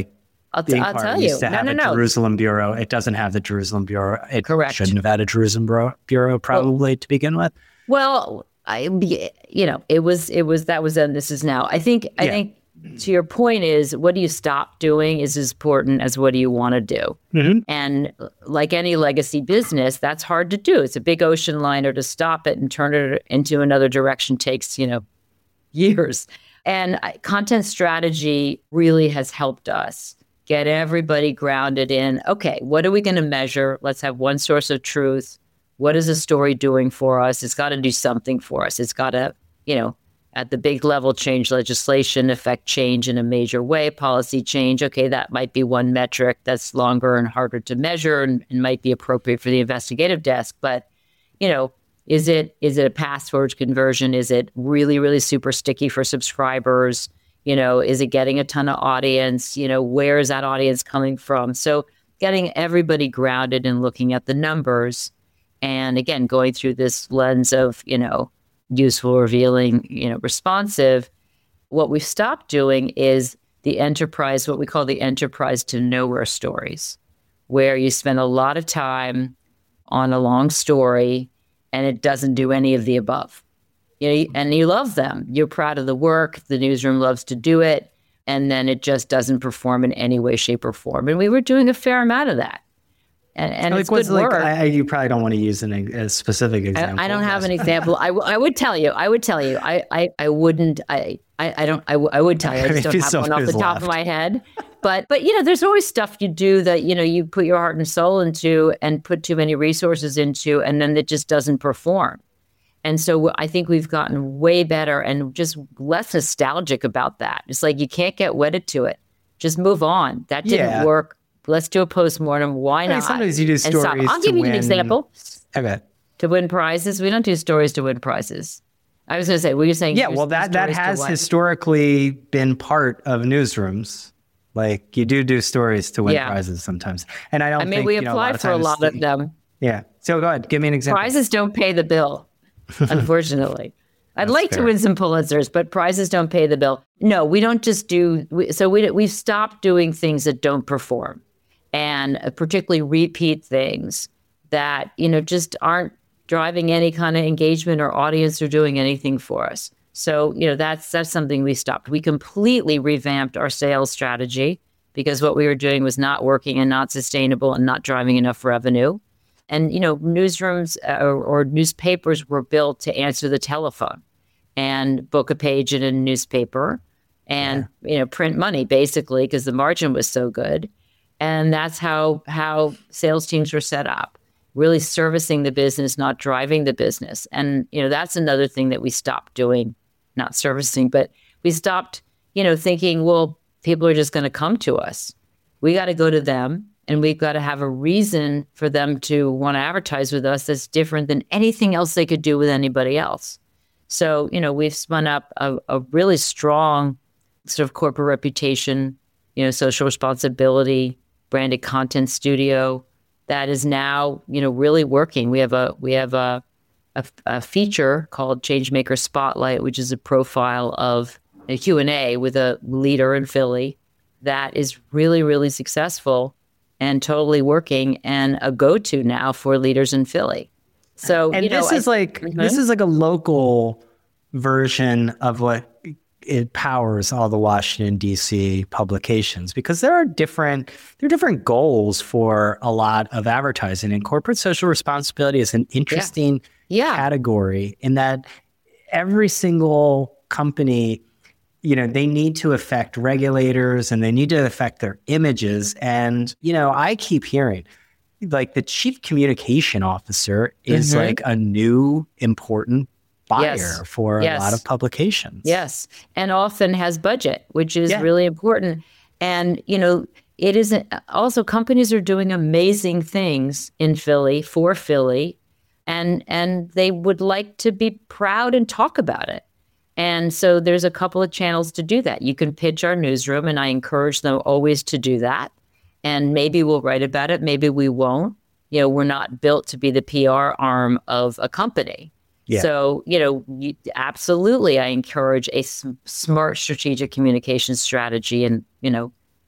[SPEAKER 2] I'll, t-
[SPEAKER 1] the
[SPEAKER 2] I'll
[SPEAKER 1] Inquirer
[SPEAKER 2] tell you.
[SPEAKER 1] used to
[SPEAKER 2] No,
[SPEAKER 1] have
[SPEAKER 2] no,
[SPEAKER 1] a
[SPEAKER 2] no.
[SPEAKER 1] Jerusalem bureau. It doesn't have the Jerusalem bureau. It
[SPEAKER 2] Correct.
[SPEAKER 1] shouldn't have had a Jerusalem bureau, bureau probably
[SPEAKER 2] well,
[SPEAKER 1] to begin with.
[SPEAKER 2] Well, I, you know, it was, it was, that was then, this is now. I think, I
[SPEAKER 1] Yeah.
[SPEAKER 2] think to your point is, what do you stop doing is as important as what do you want to do?
[SPEAKER 1] Mm-hmm.
[SPEAKER 2] And like any legacy business, that's hard to do. It's a big ocean liner. To stop it and turn it into another direction takes, you know, years. And I, content strategy really has helped us get everybody grounded in, okay, what are we going to measure? Let's have one source of truth. What is a story doing for us? It's got to do something for us. It's got to, you know, at the big level, change legislation, affect change in a major way, policy change. Okay, that might be one metric that's longer and harder to measure and, and might be appropriate for the investigative desk. But, you know, is it is it a password conversion? Is it really, really super sticky for subscribers? You know, is it getting a ton of audience? You know, where is that audience coming from? So getting everybody grounded and looking at the numbers. And again, going through this lens of, you know, useful, revealing, you know, responsive. What we've stopped doing is the enterprise, what we call the enterprise to nowhere stories, where you spend a lot of time on a long story and it doesn't do any of the above. You know, and you love them. You're proud of the work. The newsroom loves to do it. And then it just doesn't perform in any way, shape, or form. And we were doing a fair amount of that. And, and
[SPEAKER 1] like,
[SPEAKER 2] it's good
[SPEAKER 1] like,
[SPEAKER 2] work.
[SPEAKER 1] I, you probably don't want to use an, a specific example.
[SPEAKER 2] I, I don't have an example. I, w- I would tell you. I would tell you. I, I, I wouldn't. I, I, I don't. I, w- I would tell you. I just don't have one off the top of my head. But but you know, there's always stuff you do that you know you put your heart and soul into and put too many resources into, and then it just doesn't perform. And so I think we've gotten way better and just less nostalgic about that. It's like you can't get wedded to it. Just move on. That didn't
[SPEAKER 1] Yeah.
[SPEAKER 2] work. Let's do a postmortem. Why
[SPEAKER 1] I mean,
[SPEAKER 2] not?
[SPEAKER 1] sometimes you do stories
[SPEAKER 2] I'll
[SPEAKER 1] to
[SPEAKER 2] give you
[SPEAKER 1] win.
[SPEAKER 2] an example.
[SPEAKER 1] Okay.
[SPEAKER 2] To win prizes, we don't do stories to win prizes. I was going to say, were you saying?
[SPEAKER 1] Yeah, well, that that has historically been part of newsrooms. Like you do do stories to win
[SPEAKER 2] yeah.
[SPEAKER 1] prizes sometimes, and I don't.
[SPEAKER 2] I mean,
[SPEAKER 1] think,
[SPEAKER 2] we
[SPEAKER 1] you know,
[SPEAKER 2] apply
[SPEAKER 1] a lot
[SPEAKER 2] for a lot of them.
[SPEAKER 1] Yeah. So go ahead, give me an example.
[SPEAKER 2] Prizes don't pay the bill, unfortunately. I'd
[SPEAKER 1] That's
[SPEAKER 2] like
[SPEAKER 1] fair.
[SPEAKER 2] to win some Pulitzers, but prizes don't pay the bill. No, we don't just do. We, so we we've stopped doing things that don't perform, and particularly repeat things that you know just aren't driving any kind of engagement or audience or doing anything for us. So you know that's that's something we stopped. We completely revamped our sales strategy because what we were doing was not working and not sustainable and not driving enough revenue. And, you know, newsrooms uh, or, or newspapers were built to answer the telephone and book a page in a newspaper and, yeah. you know, print money, basically, because the margin was so good. And that's how how sales teams were set up, really servicing the business, not driving the business. And, you know, that's another thing that we stopped doing, not servicing, but we stopped, you know, thinking, well, people are just going to come to us. We got to go to them. And we've got to have a reason for them to want to advertise with us that's different than anything else they could do with anybody else. So, you know, we've spun up a, a really strong sort of corporate reputation, you know, social responsibility, branded content studio that is now, you know, really working. We have a we have a a, a feature called Changemaker Spotlight, which is a profile of a Q and A with a leader in Philly that is really, really successful and totally working and a go-to now for leaders in Philly. So,
[SPEAKER 1] and
[SPEAKER 2] you know,
[SPEAKER 1] this is
[SPEAKER 2] I,
[SPEAKER 1] like
[SPEAKER 2] mm-hmm.
[SPEAKER 1] this is like a local version of what it powers all the Washington, D C publications, because there are different there are different goals for a lot of advertising, and corporate social responsibility is an interesting
[SPEAKER 2] yeah. Yeah.
[SPEAKER 1] category in that every single company, you know, they need to affect regulators and they need to affect their images. And, you know, I keep hearing like the chief communication officer is mm-hmm. like a new important buyer
[SPEAKER 2] yes.
[SPEAKER 1] for
[SPEAKER 2] yes.
[SPEAKER 1] a lot of publications.
[SPEAKER 2] Yes. And often has budget, which is
[SPEAKER 1] yeah.
[SPEAKER 2] really important. And, you know, it isn't also companies are doing amazing things in Philly for Philly. And, and they would like to be proud and talk about it. And so there's a couple of channels to do that. You can pitch our newsroom, and I encourage them always to do that. And maybe we'll write about it. Maybe we won't. You know, we're not built to be the P R arm of a company. Yeah. So, you know, you, absolutely, I encourage a s- smart strategic communication strategy. And, you know,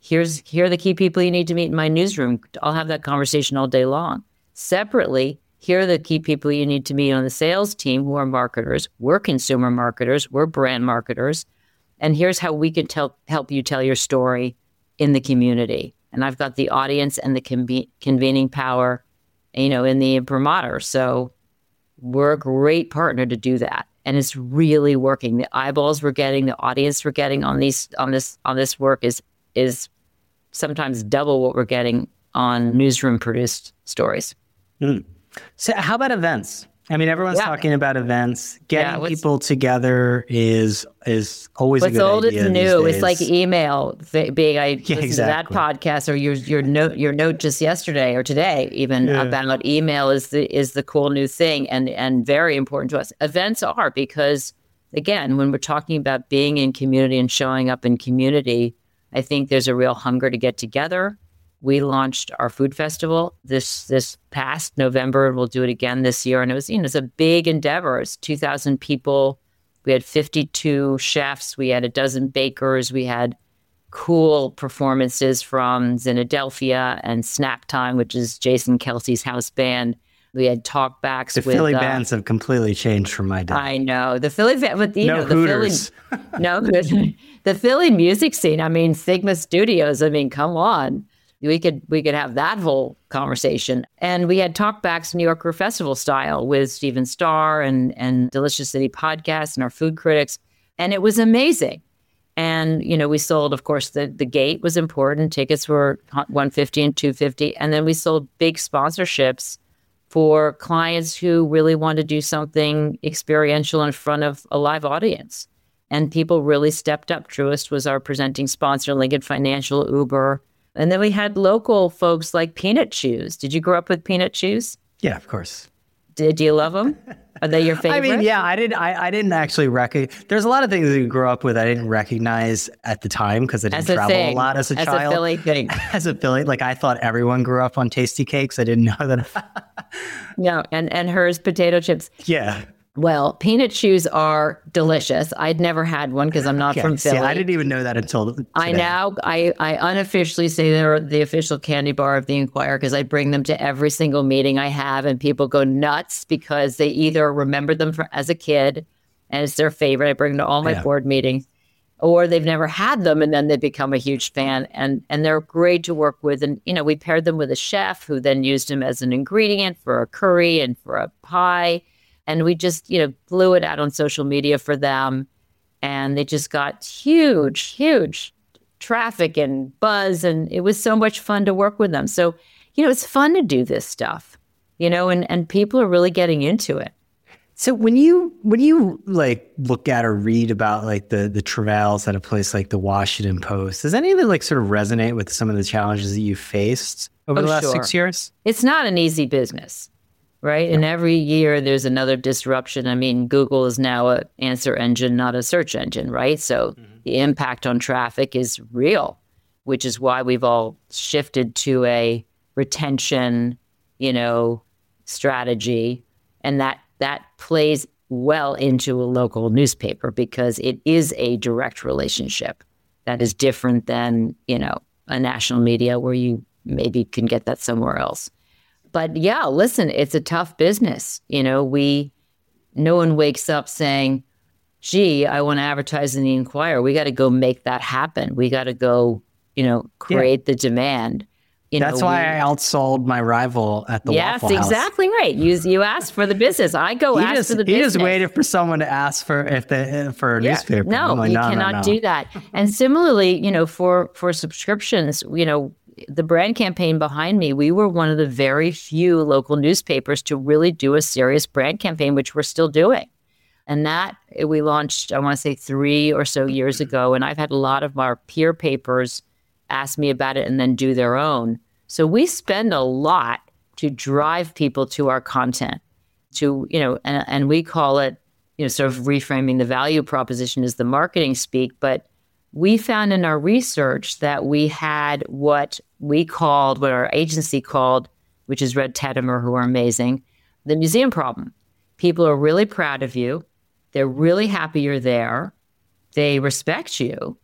[SPEAKER 2] Here's here are the key people you need to meet in my newsroom. I'll have that conversation all day long. Separately, here are the key people you need to meet on the sales team who are marketers. We're consumer marketers. We're brand marketers. And here's how we can tell, help you tell your story in the community. And I've got the audience and the conve- convening power, you know, in the imprimatur. So we're a great partner to do that. And it's really working. The eyeballs we're getting, the audience we're getting on these on this on this work is is sometimes double what we're getting on newsroom produced stories.
[SPEAKER 1] Mm. So how about events? I mean, everyone's yeah. talking about events. Getting yeah, people together is is always a good idea.
[SPEAKER 2] What's old is new. It's like email being I listened
[SPEAKER 1] yeah, exactly.
[SPEAKER 2] to that podcast or your your note your note just yesterday or today even yeah. about email is the is the cool new thing and and very important to us. Events are because again, when we're talking about being in community and showing up in community, I think there's a real hunger to get together. We launched our food festival this this past November, and we'll do it again this year. And it was, you know, it's a big endeavor. It's two thousand people. We had fifty-two chefs. We had a dozen bakers. We had cool performances from Xenodelphia and Snack Time, which is Jason Kelsey's house band. We had talkbacks
[SPEAKER 1] the
[SPEAKER 2] with... The
[SPEAKER 1] Philly
[SPEAKER 2] uh,
[SPEAKER 1] bands have completely changed from my day.
[SPEAKER 2] I know. The Philly... But, you
[SPEAKER 1] no
[SPEAKER 2] know, the
[SPEAKER 1] Hooters.
[SPEAKER 2] Philly, no, the Philly music scene, I mean, Sigma Studios, I mean, come on. We could we could have that whole conversation. And we had talkbacks New Yorker Festival style with Steven Starr and, and Delicious City Podcast and our food critics. And it was amazing. And, you know, we sold, of course, the, the gate was important. Tickets were one hundred fifty dollars and two hundred fifty dollars. And then we sold big sponsorships for clients who really want to do something experiential in front of a live audience. And people really stepped up. Truist was our presenting sponsor, Lincoln Financial, Uber. And then we had local folks like Peanut Chews. Did you grow up with Peanut Chews?
[SPEAKER 1] Yeah, of course.
[SPEAKER 2] Did you love them? Are they your favorite?
[SPEAKER 1] I mean, yeah, I didn't. I, I didn't actually recognize. There's a lot of things that you grew up with I didn't recognize at the time because I didn't
[SPEAKER 2] a
[SPEAKER 1] travel
[SPEAKER 2] thing.
[SPEAKER 1] a lot as a
[SPEAKER 2] as
[SPEAKER 1] child.
[SPEAKER 2] As a Philly thing.
[SPEAKER 1] As a Philly, like I thought everyone grew up on Tasty Cakes. I didn't know that.
[SPEAKER 2] No, and and hers potato chips.
[SPEAKER 1] Yeah.
[SPEAKER 2] Well, Peanut Chews are delicious. I'd never had one because I'm not
[SPEAKER 1] yeah,
[SPEAKER 2] from Philly.
[SPEAKER 1] See, I didn't even know that until today.
[SPEAKER 2] I now, I, I unofficially say they're the official candy bar of the Inquirer because I bring them to every single meeting I have and people go nuts because they either remember them from, as a kid and it's their favorite. I bring them to all my yeah. board meetings or they've never had them and then they become a huge fan and, and they're great to work with. And, you know, we paired them with a chef who then used them as an ingredient for a curry and for a pie. And we just, you know, blew it out on social media for them. And they just got huge, huge traffic and buzz. And it was so much fun to work with them. So, you know, it's fun to do this stuff, you know, and, and people are really getting into it.
[SPEAKER 1] So when you when you like look at or read about like the the travails at a place like the Washington Post, does any of it like sort of resonate with some of the challenges that you faced over
[SPEAKER 2] oh,
[SPEAKER 1] the last
[SPEAKER 2] sure.
[SPEAKER 1] six years?
[SPEAKER 2] It's not an easy business. Right. And every year there's another disruption. I mean, Google is now an answer engine, not a search engine. Right. So mm-hmm. the impact on traffic is real, which is why we've all shifted to a retention, you know, strategy. And that that plays well into a local newspaper because it is a direct relationship that is different than, you know, a national media where you maybe can get that somewhere else. But yeah, listen, it's a tough business. You know, we, no one wakes up saying, gee, I want to advertise in the Inquirer. We got to go make that happen. We got to go, you know, create yeah. the demand. You
[SPEAKER 1] That's
[SPEAKER 2] know,
[SPEAKER 1] why
[SPEAKER 2] we,
[SPEAKER 1] I outsold my rival at the
[SPEAKER 2] yes,
[SPEAKER 1] Waffle House.
[SPEAKER 2] Yes, exactly right. You you asked for the business. I go
[SPEAKER 1] he
[SPEAKER 2] ask
[SPEAKER 1] just,
[SPEAKER 2] for the
[SPEAKER 1] he
[SPEAKER 2] business.
[SPEAKER 1] He just waited for someone to ask for if the for a
[SPEAKER 2] yeah.
[SPEAKER 1] newspaper.
[SPEAKER 2] No,
[SPEAKER 1] like,
[SPEAKER 2] you
[SPEAKER 1] no,
[SPEAKER 2] cannot
[SPEAKER 1] no, no.
[SPEAKER 2] do that. And similarly, you know, for for subscriptions, you know, the brand campaign behind me, we were one of the very few local newspapers to really do a serious brand campaign, which we're still doing. And that we launched, I want to say three or so years ago. And I've had a lot of our peer papers ask me about it and then do their own. So we spend a lot to drive people to our content, to, you know, and, and we call it, you know, sort of reframing the value proposition as the marketing speak. But we found in our research that we had what we called, what our agency called, which is Red Tedimer, who are amazing, the museum problem. People are really proud of you. They're really happy you're there. They respect you.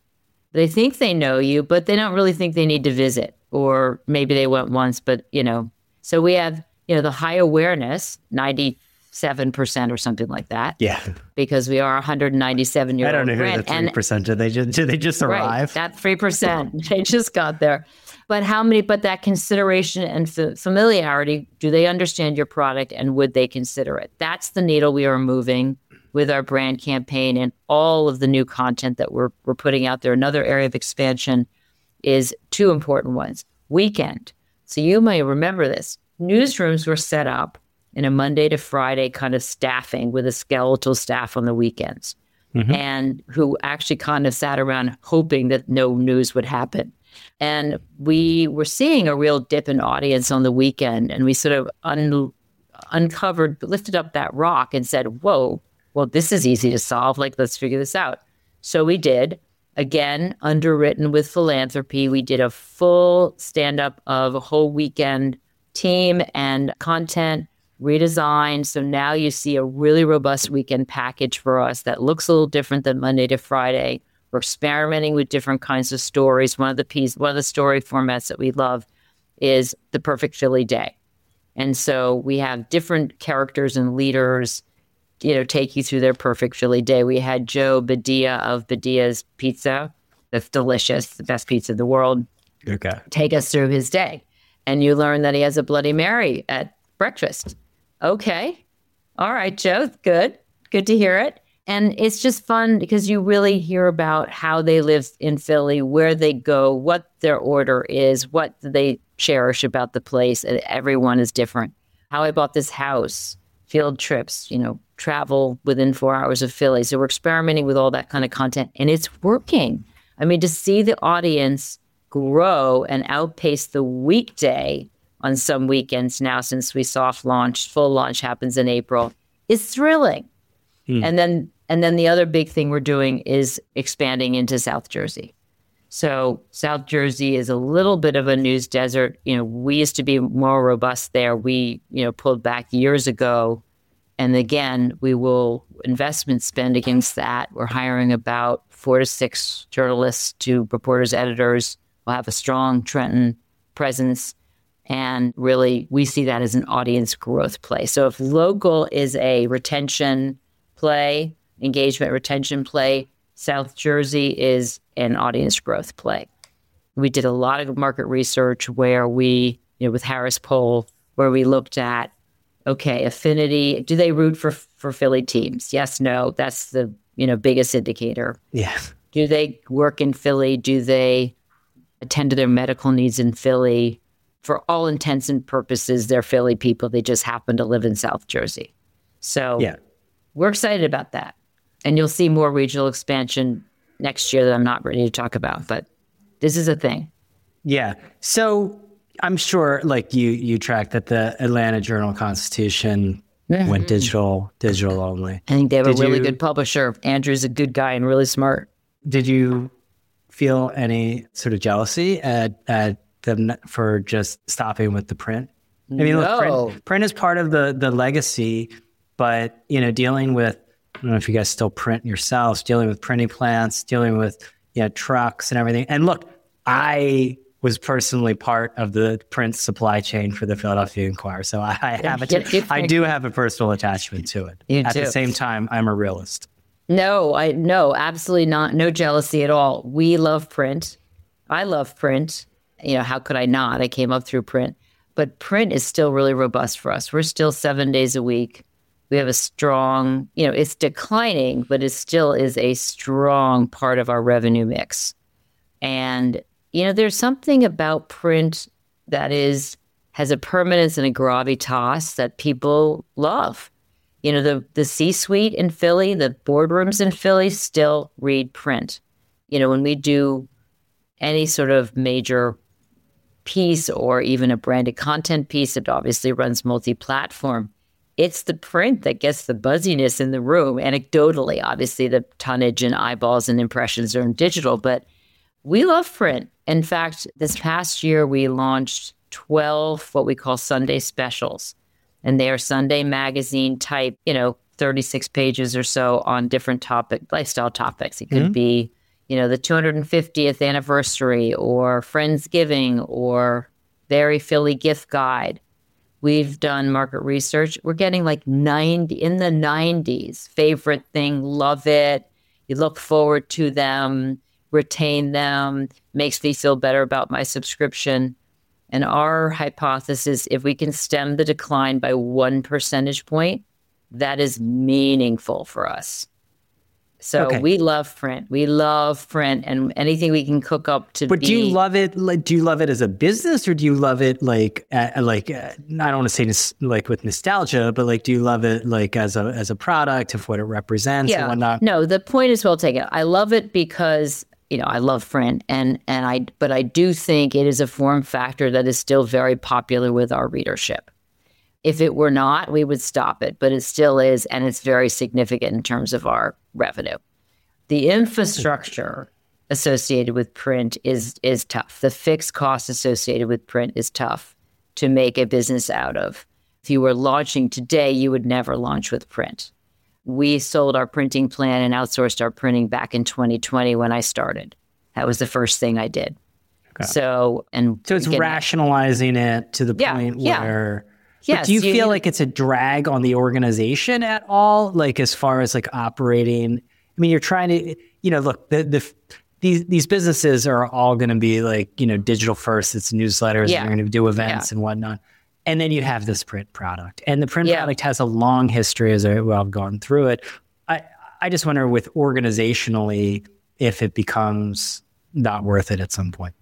[SPEAKER 2] They think they know you, but they don't really think they need to visit. Or maybe they went once, but, you know. So we have, you know, the high awareness, ninety-seven percent or something like that.
[SPEAKER 1] Yeah.
[SPEAKER 2] Because we are a one hundred ninety-seven year old
[SPEAKER 1] I don't know who
[SPEAKER 2] brand.
[SPEAKER 1] the three percent, did they just, did they just arrive?
[SPEAKER 2] Right, that three percent, they just got there. But how many, but that consideration and f- familiarity, do they understand your product and would they consider it? That's the needle we are moving with our brand campaign and all of the new content that we're we're putting out there. Another area of expansion is two important ones. Weekend. So you may remember this. Newsrooms were set up in a Monday to Friday kind of staffing with a skeletal staff on the weekends, mm-hmm. and who actually kind of sat around hoping that no news would happen. And we were seeing a real dip in audience on the weekend, and we sort of un- uncovered, lifted up that rock and said, whoa, well, this is easy to solve. Like, let's figure this out. So we did. Again, underwritten with philanthropy. We did a full stand-up of a whole weekend team and content redesign. So now you see a really robust weekend package for us that looks a little different than Monday to Friday. We're experimenting with different kinds of stories. One of the piece, one of the story formats that we love is the Perfect Philly Day. And so we have different characters and leaders, you know, take you through their perfect Philly day. We had Joe Badia of Badia's Pizza. That's delicious, the best pizza in the world.
[SPEAKER 1] Okay.
[SPEAKER 2] Take us through his day. And you learn that he has a Bloody Mary at breakfast. Okay. All right, Joe. Good. Good to hear it. And it's just fun because you really hear about how they live in Philly, where they go, what their order is, what they cherish about the place. And everyone is different. How I bought this house, field trips, you know, travel within four hours of Philly. So we're experimenting with all that kind of content, and it's working. I mean, to see the audience grow and outpace the weekday on some weekends now, since we soft launched, full launch happens in April, is thrilling. Hmm. And then, and then the other big thing we're doing is expanding into South Jersey. So South Jersey is a little bit of a news desert. You know, we used to be more robust there. We, you know, pulled back years ago. And again, we will investment spend against that. We're hiring about four to six journalists to reporters, editors. We'll have a strong Trenton presence. And really, we see that as an audience growth play. So if local is a retention play, engagement retention play, South Jersey is an audience growth play. We did a lot of market research where we, you know, with Harris Poll, where we looked at, okay, affinity, do they root for, for Philly teams? Yes, no, that's the, you know, biggest indicator.
[SPEAKER 1] Yeah.
[SPEAKER 2] Do they work in Philly? Do they attend to their medical needs in Philly? For all intents and purposes, they're Philly people. They just happen to live in South Jersey. So yeah, we're excited about that. And you'll see more regional expansion next year that I'm not ready to talk about, but this is a thing.
[SPEAKER 1] Yeah. So I'm sure like you, you tracked that the Atlanta Journal-Constitution mm-hmm. went digital, digital only.
[SPEAKER 2] I think they have
[SPEAKER 1] did
[SPEAKER 2] a really
[SPEAKER 1] you,
[SPEAKER 2] good publisher. Andrew's a good guy and really smart.
[SPEAKER 1] Did you feel any sort of jealousy at, at them for just stopping with the print? I mean,
[SPEAKER 2] no.
[SPEAKER 1] look, print, print is part of the, the legacy, but, you know, dealing with, I don't know if you guys still print yourselves, dealing with printing plants, dealing with, you know, trucks and everything. And look, I was personally part of the print supply chain for the Philadelphia Inquirer. So I, I have a, I do have a personal attachment to it.
[SPEAKER 2] You
[SPEAKER 1] At
[SPEAKER 2] do.
[SPEAKER 1] the same time, I'm a realist.
[SPEAKER 2] No, I no, absolutely not. No jealousy at all. We love print. I love print. You know, how could I not? I came up through print. But print is still really robust for us. We're still seven days a week. We have a strong, you know, it's declining, but it still is a strong part of our revenue mix. And, you know, there's something about print that is, has a permanence and a gravitas that people love. You know, the, the C-suite in Philly, the boardrooms in Philly still read print. You know, when we do any sort of major piece or even a branded content piece, it obviously runs multi-platform. It's the print that gets the buzziness in the room. Anecdotally, obviously, the tonnage and eyeballs and impressions are in digital, but we love print. In fact, this past year, we launched twelve what we call Sunday specials. And they are Sunday magazine type, you know, thirty-six pages or so on different topic, lifestyle topics. It could mm-hmm. be, you know, the two hundred fiftieth anniversary or Friendsgiving or Very Philly Gift Guide. We've done market research. We're getting like ninety in the nineties. Favorite thing, love it. You look forward to them, retain them, makes me feel better about my subscription. And our hypothesis, if we can stem the decline by one percentage point, that is meaningful for us. So okay. we love print. We love print, and anything we can cook up to.
[SPEAKER 1] But
[SPEAKER 2] be,
[SPEAKER 1] do you love it? Like, do you love it as a business, or do you love it like, uh, like uh, I don't want to say this, like with nostalgia, but like, do you love it like as a as a product of what it represents
[SPEAKER 2] yeah.
[SPEAKER 1] and whatnot?
[SPEAKER 2] No, the point is well taken. I love it because you know I love print, and and I but I do think it is a form factor that is still very popular with our readership. If it were not, we would stop it, but it still is, and it's very significant in terms of our revenue. The infrastructure associated with print is is tough. The fixed cost associated with print is tough to make a business out of. If you were launching today, you would never launch with print. We sold our printing plan and outsourced our printing back in twenty twenty when I started. That was the first thing I did. Okay. So, and
[SPEAKER 1] so it's rationalizing it to the
[SPEAKER 2] yeah,
[SPEAKER 1] point
[SPEAKER 2] yeah.
[SPEAKER 1] where.
[SPEAKER 2] Yes,
[SPEAKER 1] but do you,
[SPEAKER 2] you
[SPEAKER 1] feel like it's a drag on the organization at all? Like as far as like operating, I mean, you're trying to, you know, look, the, the these these businesses are all going to be like, you know, digital first. It's newsletters.
[SPEAKER 2] Yeah.
[SPEAKER 1] You're going to do events
[SPEAKER 2] yeah.
[SPEAKER 1] and whatnot. And then you have this print product. And the print
[SPEAKER 2] yeah.
[SPEAKER 1] product has a long history as I, well, I've gone through it. I, I just wonder with organizationally, if it becomes not worth it at some point.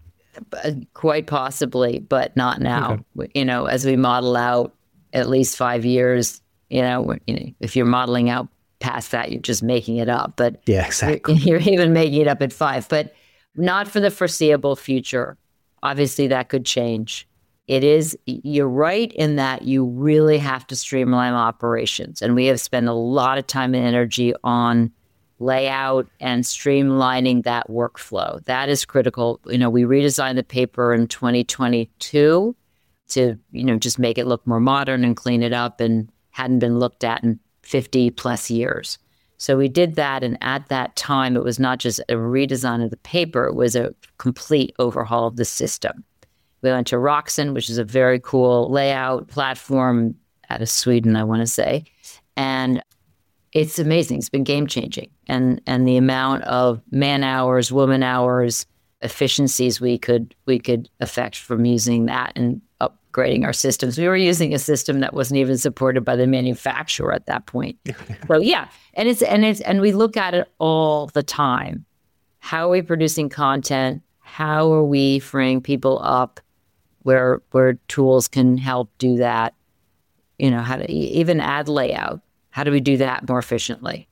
[SPEAKER 2] Quite possibly, but not now. Okay. You know, as we model out at least five years, you know, you know, if you're modeling out past that, you're just making it up. But
[SPEAKER 1] yeah, exactly.
[SPEAKER 2] You're, you're even making it up at five, but not for the foreseeable future. Obviously, that could change. It is, you're right in that you really have to streamline operations. And we have spent a lot of time and energy on layout and streamlining that workflow. That is critical. You know, we redesigned the paper in twenty twenty-two to, you know, just make it look more modern and clean it up, and hadn't been looked at in fifty plus years. So we did that. And at that time, it was not just a redesign of the paper, it was a complete overhaul of the system. We went to Roxen, which is a very cool layout platform out of Sweden, I want to say. And it's amazing. It's been game-changing. And and the amount of man hours, woman hours, efficiencies we could we could affect from using that and upgrading our systems. We were using a system that wasn't even supported by the manufacturer at that point. So yeah, and it's and it's and we look at it all the time. How are we producing content? How are we freeing people up where where tools can help do that? You know, how to even ad layout. How do we do that more efficiently?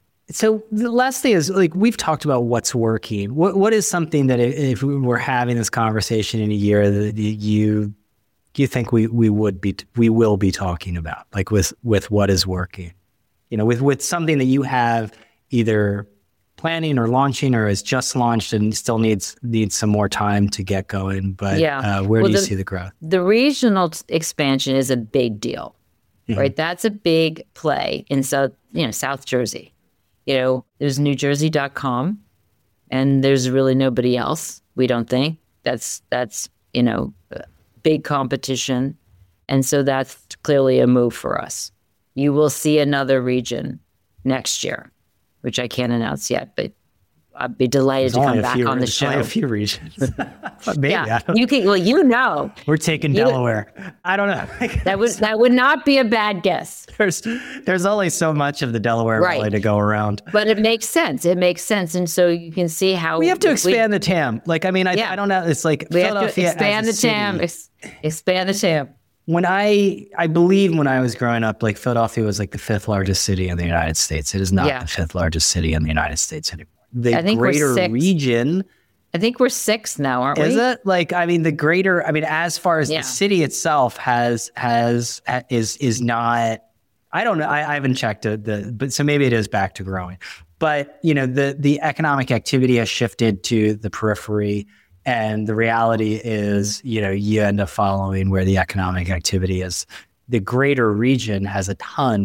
[SPEAKER 1] So the last thing is, like, we've talked about what's working. What What is something that if we were having this conversation in a year that you you think we, we would be we will be talking about, like with, with what is working? You know, with, with something that you have either planning or launching or is just launched and still needs needs some more time to get going. But yeah. uh, where well, do you the, see the growth?
[SPEAKER 2] The regional t- expansion is a big deal. Mm-hmm. Right, that's a big play in South, you know, South Jersey. You know, there's New Jersey dot com, and there's really nobody else. We don't think that's that's you know, big competition, and so that's clearly a move for us. You will see another region next year, which I can't announce yet, but I'd be delighted
[SPEAKER 1] there's
[SPEAKER 2] to come back
[SPEAKER 1] few,
[SPEAKER 2] on the show.
[SPEAKER 1] Only a few regions. Maybe.
[SPEAKER 2] Yeah, you can. Well, you know,
[SPEAKER 1] we're taking you, Delaware. I don't know.
[SPEAKER 2] that would that would not be a bad guess.
[SPEAKER 1] There's there's only so much of the Delaware
[SPEAKER 2] right.
[SPEAKER 1] Valley to go around,
[SPEAKER 2] but it makes sense. It makes sense, and so you can see how
[SPEAKER 1] we have to expand we, the T A M. Like, I mean, I, yeah. I don't know. It's like
[SPEAKER 2] we
[SPEAKER 1] Philadelphia
[SPEAKER 2] have to expand the
[SPEAKER 1] T A
[SPEAKER 2] M. Ex, expand the T A M.
[SPEAKER 1] When I, I believe when I was growing up, like Philadelphia was like the fifth largest city in the United States. It is not yeah. the fifth largest city in the United States anymore. The
[SPEAKER 2] I think
[SPEAKER 1] greater
[SPEAKER 2] we're
[SPEAKER 1] region.
[SPEAKER 2] I think we're six now, aren't
[SPEAKER 1] is
[SPEAKER 2] we?
[SPEAKER 1] Is it? Like, I mean, the greater, I mean, as far as yeah. the city itself has, has, is, is not, I don't know. I, I haven't checked the, the, but so maybe it is back to growing, but you know, the, the economic activity has shifted to the periphery, and the reality is, you know, you end up following where the economic activity is. The greater region has a ton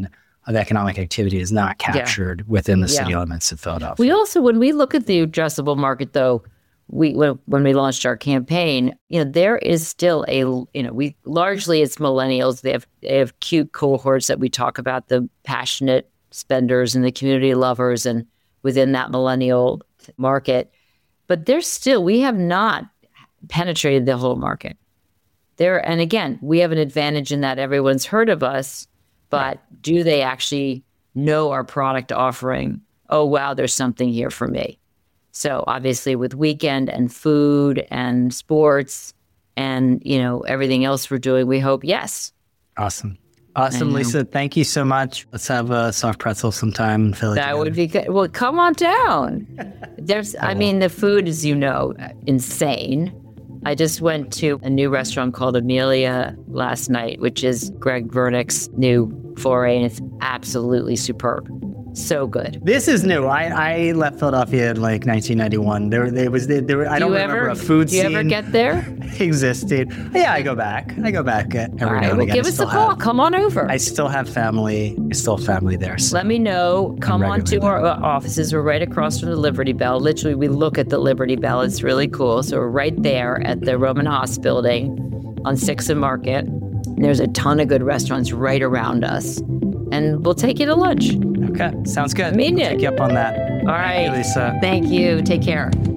[SPEAKER 1] of economic activity is not captured yeah. within the city yeah. limits of Philadelphia.
[SPEAKER 2] We also, when we look at the addressable market, though, we when, when we launched our campaign, you know, there is still a, you know, we largely it's millennials. They have they have cute cohorts that we talk about, the passionate spenders and the community lovers, and within that millennial market. But there's still, we have not penetrated the whole market. There, and again, we have an advantage in that everyone's heard of us, but right. do they actually know our product offering? Oh, wow, there's something here for me. So obviously with Weekend and food and sports and, you know, everything else we're doing, we hope, yes.
[SPEAKER 1] Awesome. Awesome, Lisa. Thank you so much. Let's have a soft pretzel sometime in Philly.
[SPEAKER 2] That
[SPEAKER 1] together.
[SPEAKER 2] would be good. Well, come on down. There's, I mean, the food is, you know, insane. I just went to a new restaurant called Amelia last night, which is Greg Vernick's new foray, and it's absolutely superb. So good.
[SPEAKER 1] This is new. I, I left Philadelphia in like nineteen ninety-one. There, there was there. there I do don't remember ever, a food
[SPEAKER 2] do you
[SPEAKER 1] scene.
[SPEAKER 2] ever get there?
[SPEAKER 1] Existed. Yeah, I go back. I go back every
[SPEAKER 2] All right,
[SPEAKER 1] now and
[SPEAKER 2] well,
[SPEAKER 1] again.
[SPEAKER 2] give us a call. Have, Come on over.
[SPEAKER 1] I still have family. I still have family there. So
[SPEAKER 2] let me know. Come on to our offices. We're right across from the Liberty Bell. Literally, we look at the Liberty Bell. It's really cool. So we're right there at the Roman Haas building on sixth and Market. And there's a ton of good restaurants right around us. And we'll take you to lunch.
[SPEAKER 1] Okay, sounds good.
[SPEAKER 2] I mean
[SPEAKER 1] we'll
[SPEAKER 2] it.
[SPEAKER 1] Take you up on that.
[SPEAKER 2] All right.
[SPEAKER 1] Thank you, Lisa.
[SPEAKER 2] Thank you. Take care.